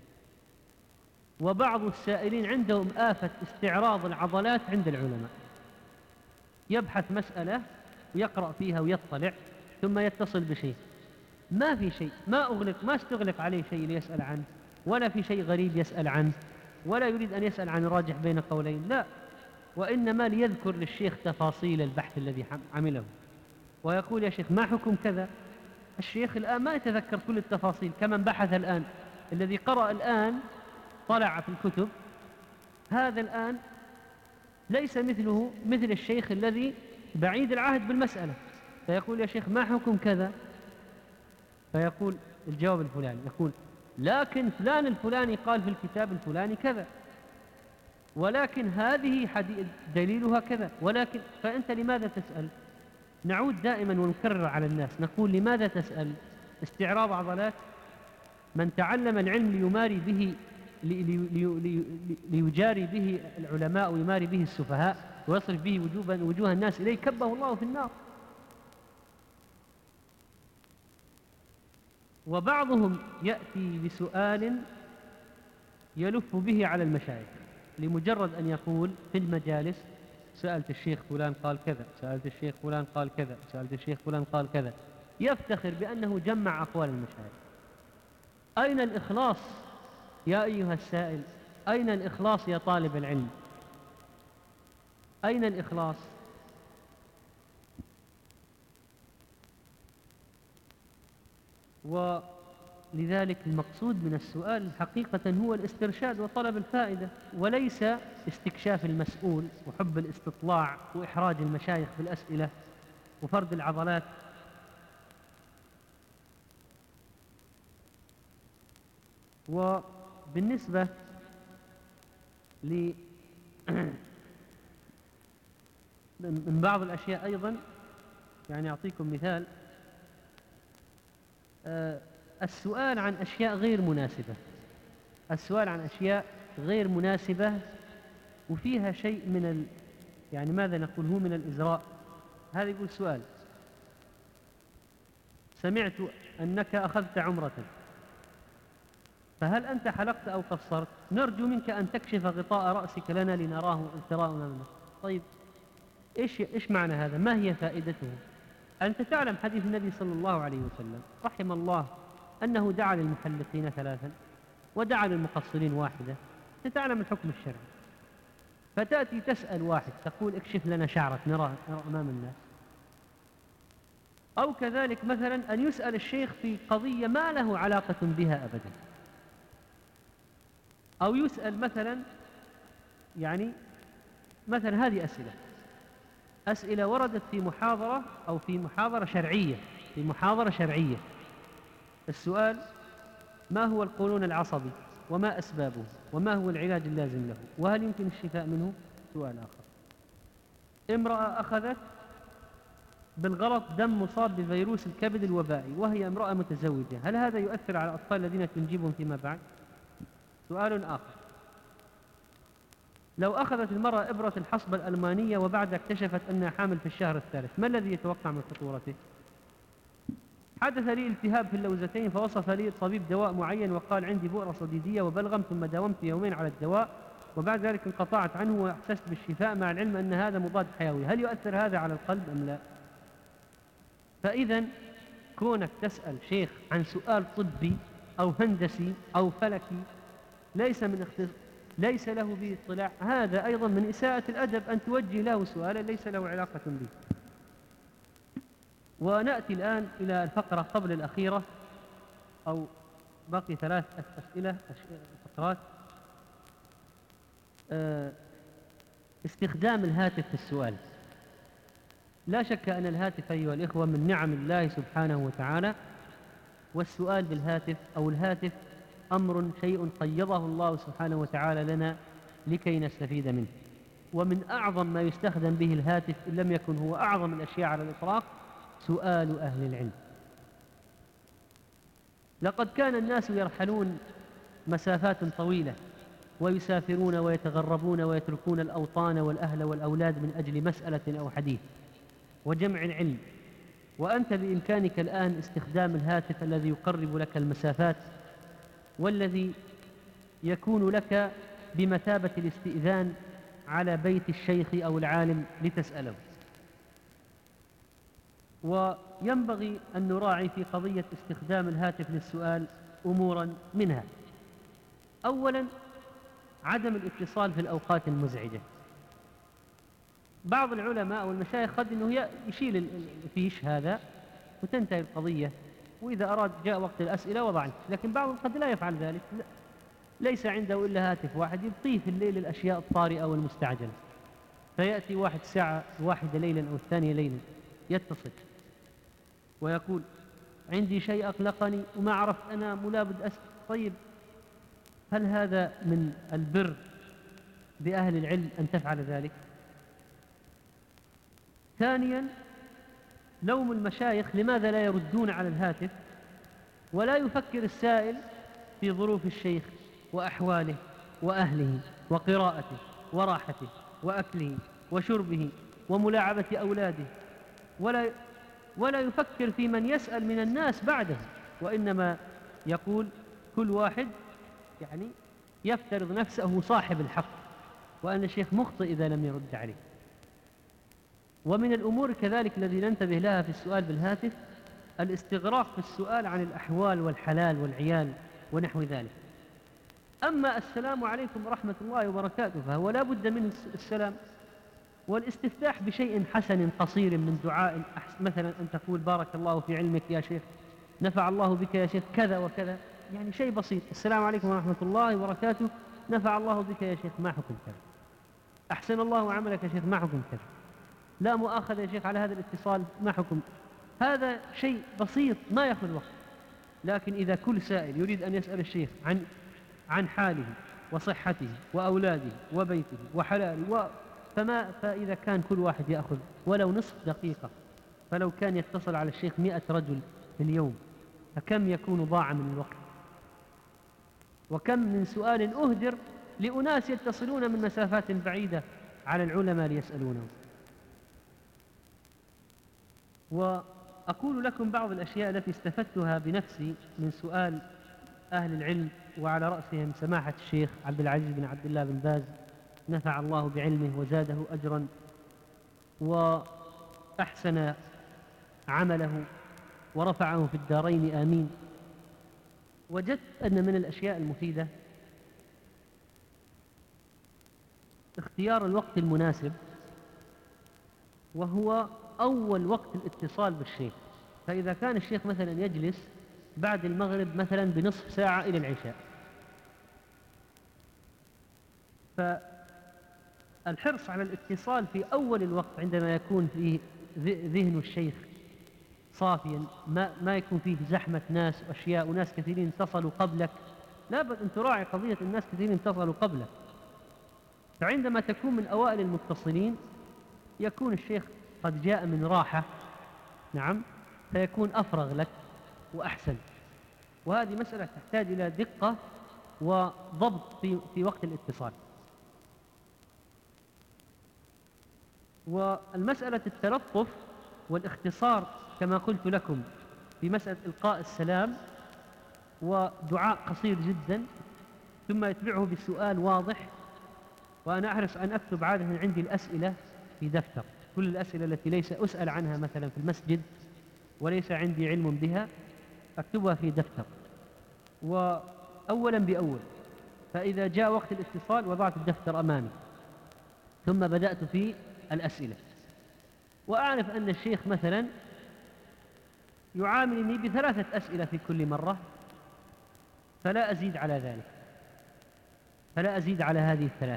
وبعض السائلين عندهم آفة استعراض العضلات عند العلماء، يبحث مسألة ويقرأ فيها ويطلع ثم يتصل بشيء، ما في شيء، ما استغلق عليه شيء ليسأل عنه، ولا في شيء غريب يسأل عنه، ولا يريد أن يسأل عن راجح بين قولين، لا، وإنما ليذكر للشيخ تفاصيل البحث الذي عمله، ويقول يا شيخ ما حكم كذا. الشيخ الآن ما يتذكر كل التفاصيل كمن بحث الآن، الذي قرأ الآن طلع في الكتب، هذا الآن ليس مثل الشيخ الذي بعيد العهد بالمسألة، فيقول يا شيخ ما حكم كذا، فيقول الجواب الفلاني، يقول لكن فلان الفلاني قال في الكتاب الفلاني كذا، ولكن هذه دليلها كذا، ولكن فأنت لماذا تسأل؟ نعود دائما ونكرر على الناس نقول لماذا تسأل؟ استعراض عضلات؟ من تعلم العلم ليجاري به العلماء ويماري به السفهاء ويصرف به وجوه الناس إليه كبه الله في النار. وبعضهم يأتي بسؤال يلف به على المشايخ، لمجرد أن يقول في المجالس: سألت الشيخ فلان قال كذا، سألت الشيخ فلان قال كذا، سألت الشيخ فلان قال كذا، يفتخر بأنه جمع أقوال المشايخ. أين الإخلاص يا أيها السائل؟ أين الإخلاص يا طالب العلم؟ أين الإخلاص؟ ولذلك المقصود من السؤال حقيقة هو الاسترشاد وطلب الفائدة، وليس استكشاف المسؤول وحب الاستطلاع وإحراج المشايخ بالأسئلة وفرد العضلات. وبالنسبة من بعض الأشياء أيضا، يعني أعطيكم مثال: السؤال عن أشياء غير مناسبة، السؤال عن أشياء غير مناسبة وفيها شيء من يعني ماذا نقول، هو من الإزراء. هذا يقول سؤال: سمعت أنك أخذت عمرة، فهل أنت حلقت أو قصرت؟ نرجو منك أن تكشف غطاء رأسك لنا لنراه التراء أمامنا. طيب إيش معنى هذا؟ ما هي فائدته؟ أنت تعلم حديث النبي صلى الله عليه وسلم رحم الله أنه دعا للمحلقين 3 ودعا للمقصرين 1، تتعلم الحكم الشرعي، فتأتي تسأل واحد تقول: اكشف لنا شعرك نرى أمام الناس. أو كذلك مثلا أن يسأل الشيخ في قضية ما له علاقة بها أبدا، أو يسأل مثلا، يعني مثلا هذه أسئلة وردت في محاضرة أو في محاضرة شرعية، في محاضرة شرعية. السؤال: ما هو القولون العصبي وما أسبابه وما هو العلاج اللازم له وهل يمكن الشفاء منه؟ سؤال آخر: امرأة أخذت بالغلط دم مصاب بفيروس الكبد الوبائي وهي امرأة متزوجة، هل هذا يؤثر على الأطفال الذين تنجبهم فيما بعد؟ سؤال آخر: لو أخذت المرأة إبرة الحصبة الألمانية وبعد اكتشفت أنها حامل في الشهر الثالث، ما الذي يتوقع من خطورته؟ حدث لي التهاب في اللوزتين، فوصف لي الطبيب دواء معين وقال عندي بؤرة صديدية وبلغم، ثم داومت يومين على الدواء وبعد ذلك انقطعت عنه وأحسست بالشفاء، مع العلم أن هذا مضاد حيوي، هل يؤثر هذا على القلب أم لا؟ فإذا كونك تسأل شيخ عن سؤال طبي أو هندسي أو فلكي ليس له به اطلاع، هذا أيضا من إساءة الأدب أن توجه له سؤالا ليس له علاقة به. ونأتي الآن إلى الفقرة قبل الأخيرة، أو باقي 3 أسئلة فقرات. استخدام الهاتف في السؤال. لا شك أن الهاتف أيها الإخوة من نعم الله سبحانه وتعالى، والسؤال بالهاتف أو الهاتف شيء قيضه الله سبحانه وتعالى لنا لكي نستفيد منه. ومن أعظم ما يستخدم به الهاتف إن لم يكن هو أعظم الأشياء على الإطلاق سؤال أهل العلم. لقد كان الناس يرحلون مسافات طويلة ويسافرون ويتغربون ويتركون الأوطان والأهل والأولاد من أجل مسألة أو حديث وجمع العلم، وأنت بإمكانك الآن استخدام الهاتف الذي يقرب لك المسافات والذي يكون لك بمثابة الاستئذان على بيت الشيخ أو العالم لتسأله. وينبغي أن نراعي في قضية استخدام الهاتف للسؤال أمورا منها: أولا عدم الاتصال في الأوقات المزعجة. بعض العلماء والمشايخ قد أنه يشيل الفيش هذا وتنتهي القضية، وإذا أراد جاء وقت الأسئلة وضع الفيش، لكن بعضهم قد لا يفعل ذلك، ليس عنده إلا هاتف واحد يبقيه في الليل الأشياء الطارئة والمستعجلة، فيأتي واحد ساعة 1 ليلا أو 2 ليلا يتصل ويقول عندي شيء أقلقني وما عرفت أنام ولابد أسأل. طيب هل هذا من البر بأهل العلم أن تفعل ذلك؟ ثانيا لوم المشايخ لماذا لا يردون على الهاتف، ولا يفكر السائل في ظروف الشيخ وأحواله وأهله وقراءته وراحته وأكله وشربه وملاعبة أولاده، ولا يفكر في من يسأل من الناس بعده، وإنما يقول كل واحد يعني يفترض نفسه صاحب الحق، وأن الشيخ مخطئ إذا لم يرد عليه. ومن الأمور كذلك الذي ننتبه لها في السؤال بالهاتف الاستغراق في السؤال عن الأحوال والحلال والعيال ونحو ذلك. أما السلام عليكم ورحمة الله وبركاته فهو لا بد من السلام، والاستفتاح بشيء حسن قصير من دعاء، مثلا أن تقول بارك الله في علمك يا شيخ، نفع الله بك يا شيخ كذا وكذا، يعني شيء بسيط. السلام عليكم ورحمة الله وبركاته، نفع الله بك يا شيخ، ما حكم كذا، أحسن الله عملك يا شيخ، ما حكم كذا، لا مؤاخذة يا شيخ على هذا الاتصال، ما حكم. هذا شيء بسيط ما يأخذ وقت. لكن إذا كل سائل يريد أن يسأل الشيخ عن حاله وصحته وأولاده وبيته وحلاله فإذا كان كل واحد يأخذ ولو نصف دقيقة، فلو كان يتصل على الشيخ 100 رجل في اليوم، فكم يكون ضاع من الوقت، وكم من سؤال أهدر لأناس يتصلون من مسافات بعيدة على العلماء ليسألونهم. وأقول لكم بعض الأشياء التي استفدتها بنفسي من سؤال أهل العلم، وعلى رأسهم سماحة الشيخ عبد العزيز بن عبد الله بن باز، نفع الله بعلمه وزاده أجرا وأحسن عمله ورفعه في الدارين آمين. وجدت أن من الأشياء المفيدة اختيار الوقت المناسب، وهو أول وقت الاتصال بالشيخ. فإذا كان الشيخ مثلا يجلس بعد المغرب مثلا بنصف ساعة إلى العشاء، فالحرص على الاتصال في أول الوقت عندما يكون فيه ذهن الشيخ صافيا، ما يكون فيه زحمة ناس وأشياء وناس كثيرين اتصلوا قبلك، لابد أن تراعي قضية الناس كثيرين اتصلوا قبلك. فعندما تكون من أوائل المتصلين يكون الشيخ قد جاء من راحة، نعم، فيكون أفرغ لك وأحسن. وهذه مسألة تحتاج إلى دقة وضبط في وقت الاتصال. والمسألة التلطف والاختصار كما قلت لكم في مسألة إلقاء السلام ودعاء قصير جدا ثم يتبعه بسؤال واضح. وأنا أحرص أن أكتب عادة عندي الأسئلة في دفتر، كل الأسئلة التي ليس أسأل عنها مثلا في المسجد وليس عندي علم بها أكتبها في دفتر، وأولا بأول. فإذا جاء وقت الاتصال وضعت الدفتر أمامي ثم بدأت في الأسئلة، وأعرف أن الشيخ مثلا يعاملني ب3 أسئلة في كل مرة، فلا أزيد على ذلك، فلا أزيد على هذه ال3.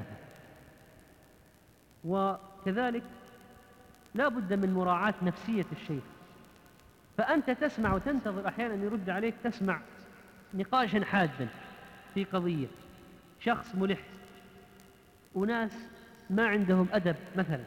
وكذلك لا بد من مراعاة نفسية الشيخ، فأنت تسمع وتنتظر أحيانا يرد عليك، تسمع نقاشا حادا في قضية، شخص ملح وناس ما عندهم أدب مثلا،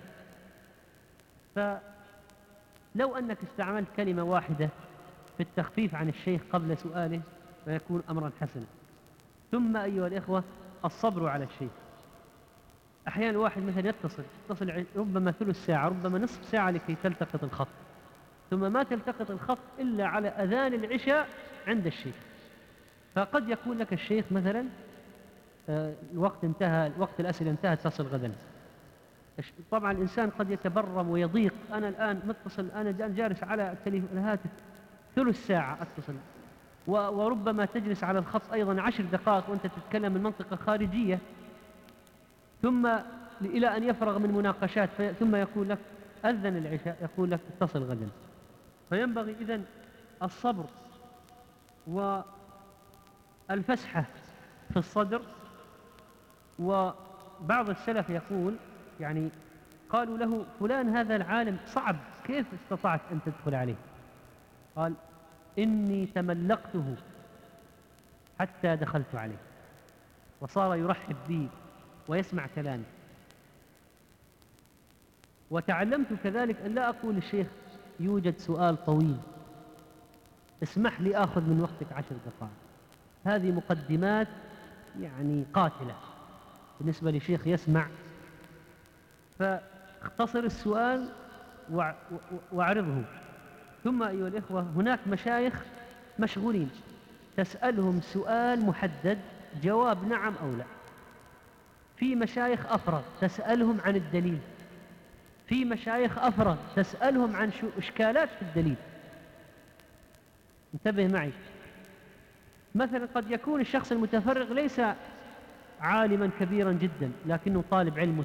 فلو أنك استعملت كلمة واحدة في التخفيف عن الشيخ قبل سؤاله فيكون أمرا حسنا. ثم أيها الإخوة الصبر على الشيخ. أحيانا واحد مثلا يتصل ربما ثلث ساعة ربما نصف ساعة لكي تلتقط الخط، ثم ما تلتقط الخط إلا على أذان العشاء عند الشيخ، فقد يقول لك الشيخ مثلا الوقت انتهى، وقت الأسئلة انتهى، اتصل غدا. طبعا الإنسان قد يتبرم ويضيق، أنا الآن متصل، أنا جالس على الهاتف ثلث ساعة أتصل، وربما تجلس على الخط أيضا 10 دقائق وأنت تتكلم من منطقة خارجية، ثم إلى أن يفرغ من مناقشات ثم يقول لك أذن العشاء، يقول لك اتصل غدا. فينبغي إذن الصبر والفسحة في الصدر. وبعض السلف يقول يعني قالوا له فلان هذا العالم صعب، كيف استطعت أن تدخل عليه؟ قال إني تملقته حتى دخلت عليه وصار يرحب بي ويسمع كلامي. وتعلمت كذلك أن لا أقول للشيخ يوجد سؤال طويل، اسمح لي آخذ من وقتك 10 دقائق. هذه مقدمات يعني قاتلة بالنسبة لشيخ يسمع، فاختصر السؤال واعرضه. ثم أيها الإخوة هناك مشايخ مشغولين، تسألهم سؤال محدد جواب نعم أو لا. في مشايخ أفرغ تسألهم عن الدليل، في مشايخ أفرغ تسألهم عن إشكالات في الدليل. انتبه معي، مثلا قد يكون الشخص المتفرغ ليس عالما كبيرا جدا، لكنه طالب علم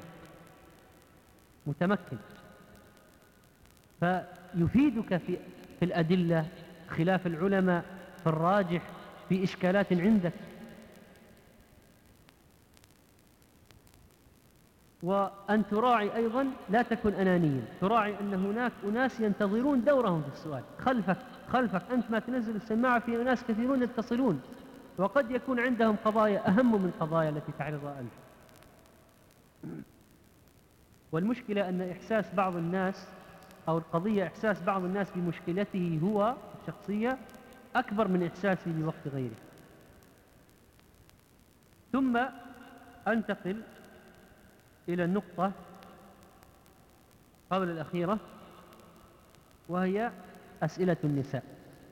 متمكن، فيفيدك في الأدلة خلاف العلماء، في الراجح، في إشكالات عندك. وأن تراعي أيضا، لا تكن أنانيا، تراعي أن هناك أناس ينتظرون دورهم في السؤال خلفك أنت ما تنزل السماعة، في أناس كثيرون يتصلون وقد يكون عندهم قضايا أهم من القضايا التي تعرضها أنت. والمشكلة أن إحساس بعض الناس، أو القضية إحساس بعض الناس بمشكلته هو الشخصية أكبر من إحساسه بوقت غيره. ثم أنتقل إلى النقطة قبل الأخيرة، وهي أسئلة النساء.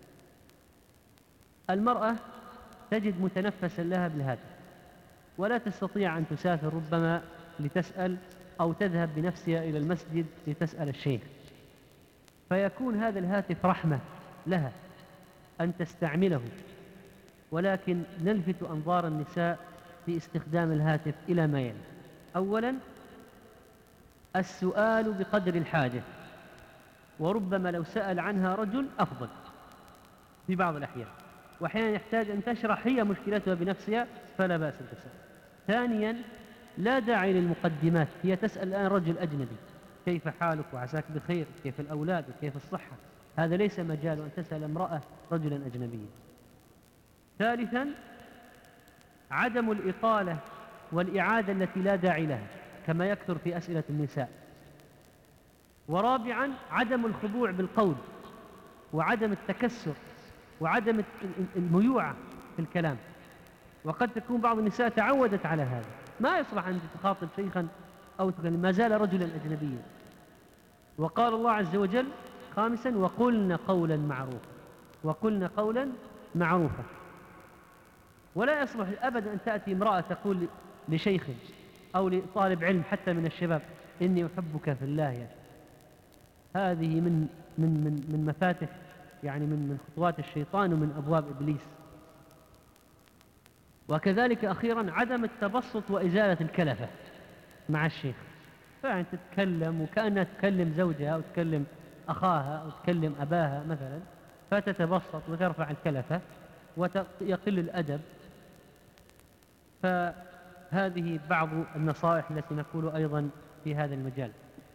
المرأة تجد متنفسا لها بالهاتف، ولا تستطيع أن تسافر ربما لتسأل، أو تذهب بنفسها إلى المسجد لتسأل الشيخ، فيكون هذا الهاتف رحمة لها أن تستعمله. ولكن نلفت أنظار النساء في استخدام الهاتف إلى ما يلي: أولا، السؤال بقدر الحاجة، وربما لو سأل عنها رجل أفضل في بعض الأحيان، وأحيانا يحتاج أن تشرح هي مشكلتها بنفسها، فلا بأس أن تسأل. ثانيا، لا داعي للمقدمات، هي تسأل الآن رجل أجنبي: كيف حالك وعساك بخير، كيف الأولاد وكيف الصحة. هذا ليس مجال أن تسأل امرأة رجلا أجنبيا. ثالثا، عدم الإطالة والإعادة التي لا داعي لها كما يكثر في أسئلة النساء. ورابعا، عدم الخضوع بالقول، وعدم التكسر، وعدم الميوعة في الكلام. وقد تكون بعض النساء تعودت على هذا، ما يصلح أن تخاطب شيخا أو تكلم، ما زال رجلا أجنبيا. وقال الله عز وجل خامسا: وقلن قولا معروفا. ولا يصلح أبدا أن تأتي امرأة تقول لشيخ أو لطالب علم حتى من الشباب: إني أحبك في الله. يعني هذه من مفاتح، يعني من خطوات الشيطان ومن أبواب إبليس. وكذلك أخيرا، عدم التبسط وإزالة الكلفة مع الشيخ، فأنت تتكلم وكأنها تكلم زوجها أو تكلم أخاها أو تكلم أباها مثلا، فتتبسط وترفع الكلفة ويقل الأدب. فهذه بعض النصائح التي نقول أيضا في هذا المجال.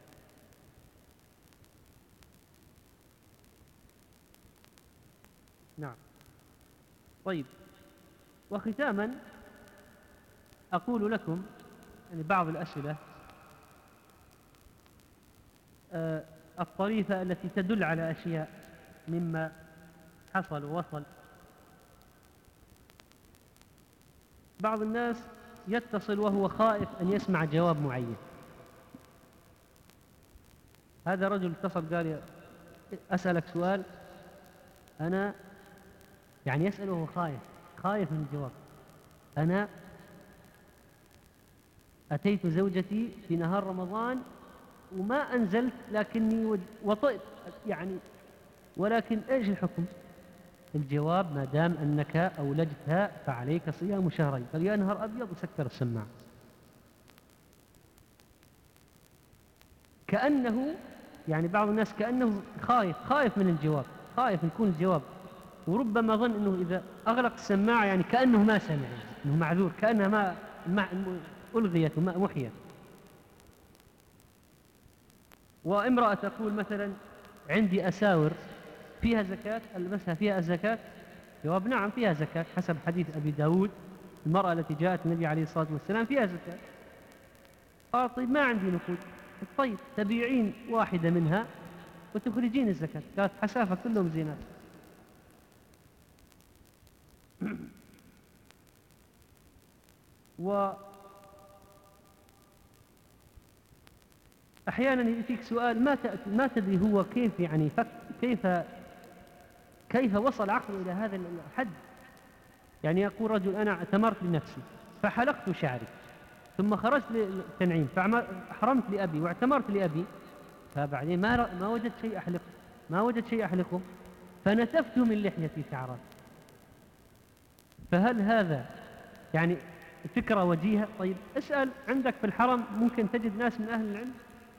نعم. طيب، وختاما أقول لكم يعني بعض الأسئلة الطريفة التي تدل على أشياء مما حصل ووصل. بعض الناس يتصل وهو خائف أن يسمع جواب معين. هذا رجل اتصل قال: أسألك سؤال. أنا يعني يسأل وهو خايف من الجواب. أنا أتيت زوجتي في نهار رمضان وما أنزلت، لكني وطئت يعني، ولكن إيش الحكم؟ الجواب: ما دام أنك أولجتها فعليك صيام شهرين. قال: يا نهار أبيض، وسكر السماعة. كأنه يعني بعض الناس كأنه خايف من الجواب، خايف يكون الجواب، وربما ظن أنه إذا أغلق السماعة يعني كأنه ما سمع، أنه معذور، كأنها ما ألغيت وما محيت. وامرأة تقول مثلا: عندي أساور فيها زكاة، ألبسها فيها الزكاة؟ جواب: نعم فيها زكاة حسب حديث أبي داود، المرأة التي جاءت النبي عليه الصلاة والسلام فيها زكاة. قال: طيب ما عندي نقود. طيب تبيعين واحدة منها وتخرجين الزكاة. قالت: حسافة كلهم زينات. وأحيانا يأتيك سؤال ما تدري هو كيف يعني كيف وصل عقله إلى هذا الحد. يعني يقول رجل أنا اعتمرت لنفسي فحلقت شعري، ثم خرجت للتنعيم فحرمت لأبي واعتمرت لأبي، فبعدين ما وجدت شيء أحلقه، ما وجدت شيء أحلقه، فنتفت من لحيتي شعرات. فهل هذا يعني فكرة وجيهة؟ طيب اسأل عندك في الحرم ممكن تجد ناس من أهل العلم.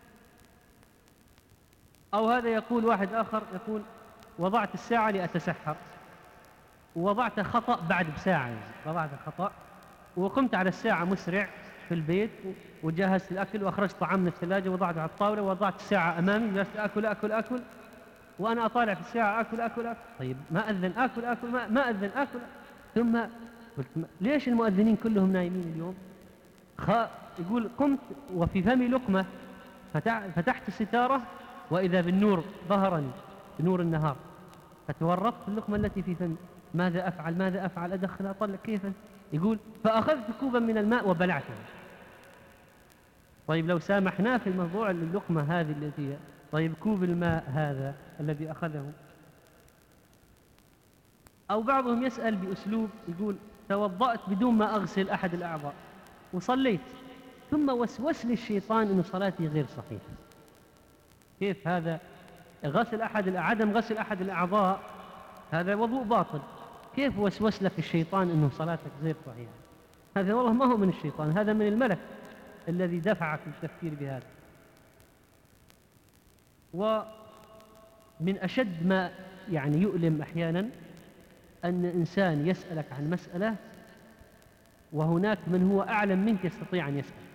أو هذا يقول واحد آخر يقول وضعت الساعة لأتسحر، ووضعت خطأ بعد بساعة، يعني وضعت خطأ وقمت على الساعة مسرع في البيت وجهزت الأكل وأخرجت طعام من الثلاجة ووضعته على الطاولة ووضعت الساعة أمامي جلست أكل أكل أكل، وأنا أطالع في الساعة أكل أكل أكل. طيب ما أذن أكل أكل ما أذن أكل. ثم قلت ليش المؤذنين كلهم نايمين اليوم؟ يقول قمت وفي فمي لقمة، فتحت الستارة وإذا بالنور ظهرني بنور النهار، فتورطت في اللقمة التي في فمي. ماذا أفعل ماذا أفعل؟ أدخل أطلع كيف؟ يقول فأخذت كوبا من الماء وبلعته. طيب لو سامحناه في الموضوع اللقمة هذه التي، طيب كوب الماء هذا الذي أخذه. أو بعضهم يسأل بأسلوب يقول توضأت بدون ما أغسل أحد الأعضاء وصليت، ثم وسوس لي الشيطان أن صلاتي غير صحيحة. كيف هذا؟ عدم غسل أحد الأعضاء هذا وضوء باطل، كيف وسوس لك الشيطان أنه صلاتك غير صحيحة؟ هذا والله ما هو من الشيطان، هذا من الملك الذي دفعك للتفكير بهذا. ومن أشد ما يعني يؤلم أحيانا أن إنسان يسألك عن مسألة وهناك من هو أعلم منك يستطيع أن يسأل.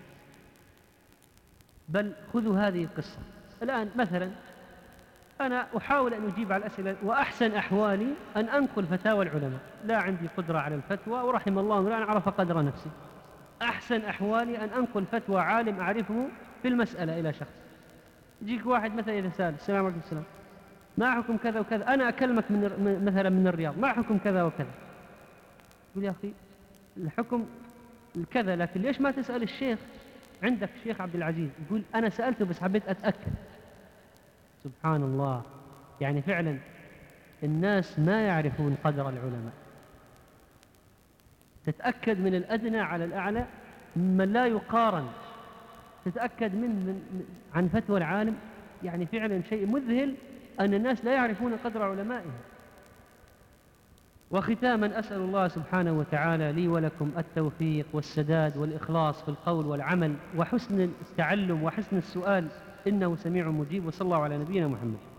بل خذوا هذه القصة الآن مثلا، أنا أحاول أن أجيب على الأسئلة وأحسن أحوالي أن أنقل فتاوى العلماء، لا عندي قدرة على الفتوى ورحم الله امرأ عرف قدر نفسه. أحسن أحوالي أن أنقل فتوى عالم أعرفه في المسألة إلى شخص. يجيك واحد مثلا إذا سأل السلام عليكم السلام ما حكم كذا وكذا، أنا أكلمك مثلا من الرياض ما حكم كذا وكذا. يقول يا أخي الحكم الكذا، لكن ليش ما تسأل الشيخ عندك الشيخ عبد العزيز؟ يقول أنا سألته بس حبيت أتأكد. سبحان الله، يعني فعلا الناس ما يعرفون قدر العلماء. تتأكد من الأدنى على الأعلى من لا يقارن، تتأكد عن فتوى العالم. يعني فعلا شيء مذهل أن الناس لا يعرفون قدر علمائهم. وختاما أسأل الله سبحانه وتعالى لي ولكم التوفيق والسداد والإخلاص في القول والعمل وحسن التعلم وحسن السؤال، إنه سميع مجيب. وصلى الله على نبينا محمد.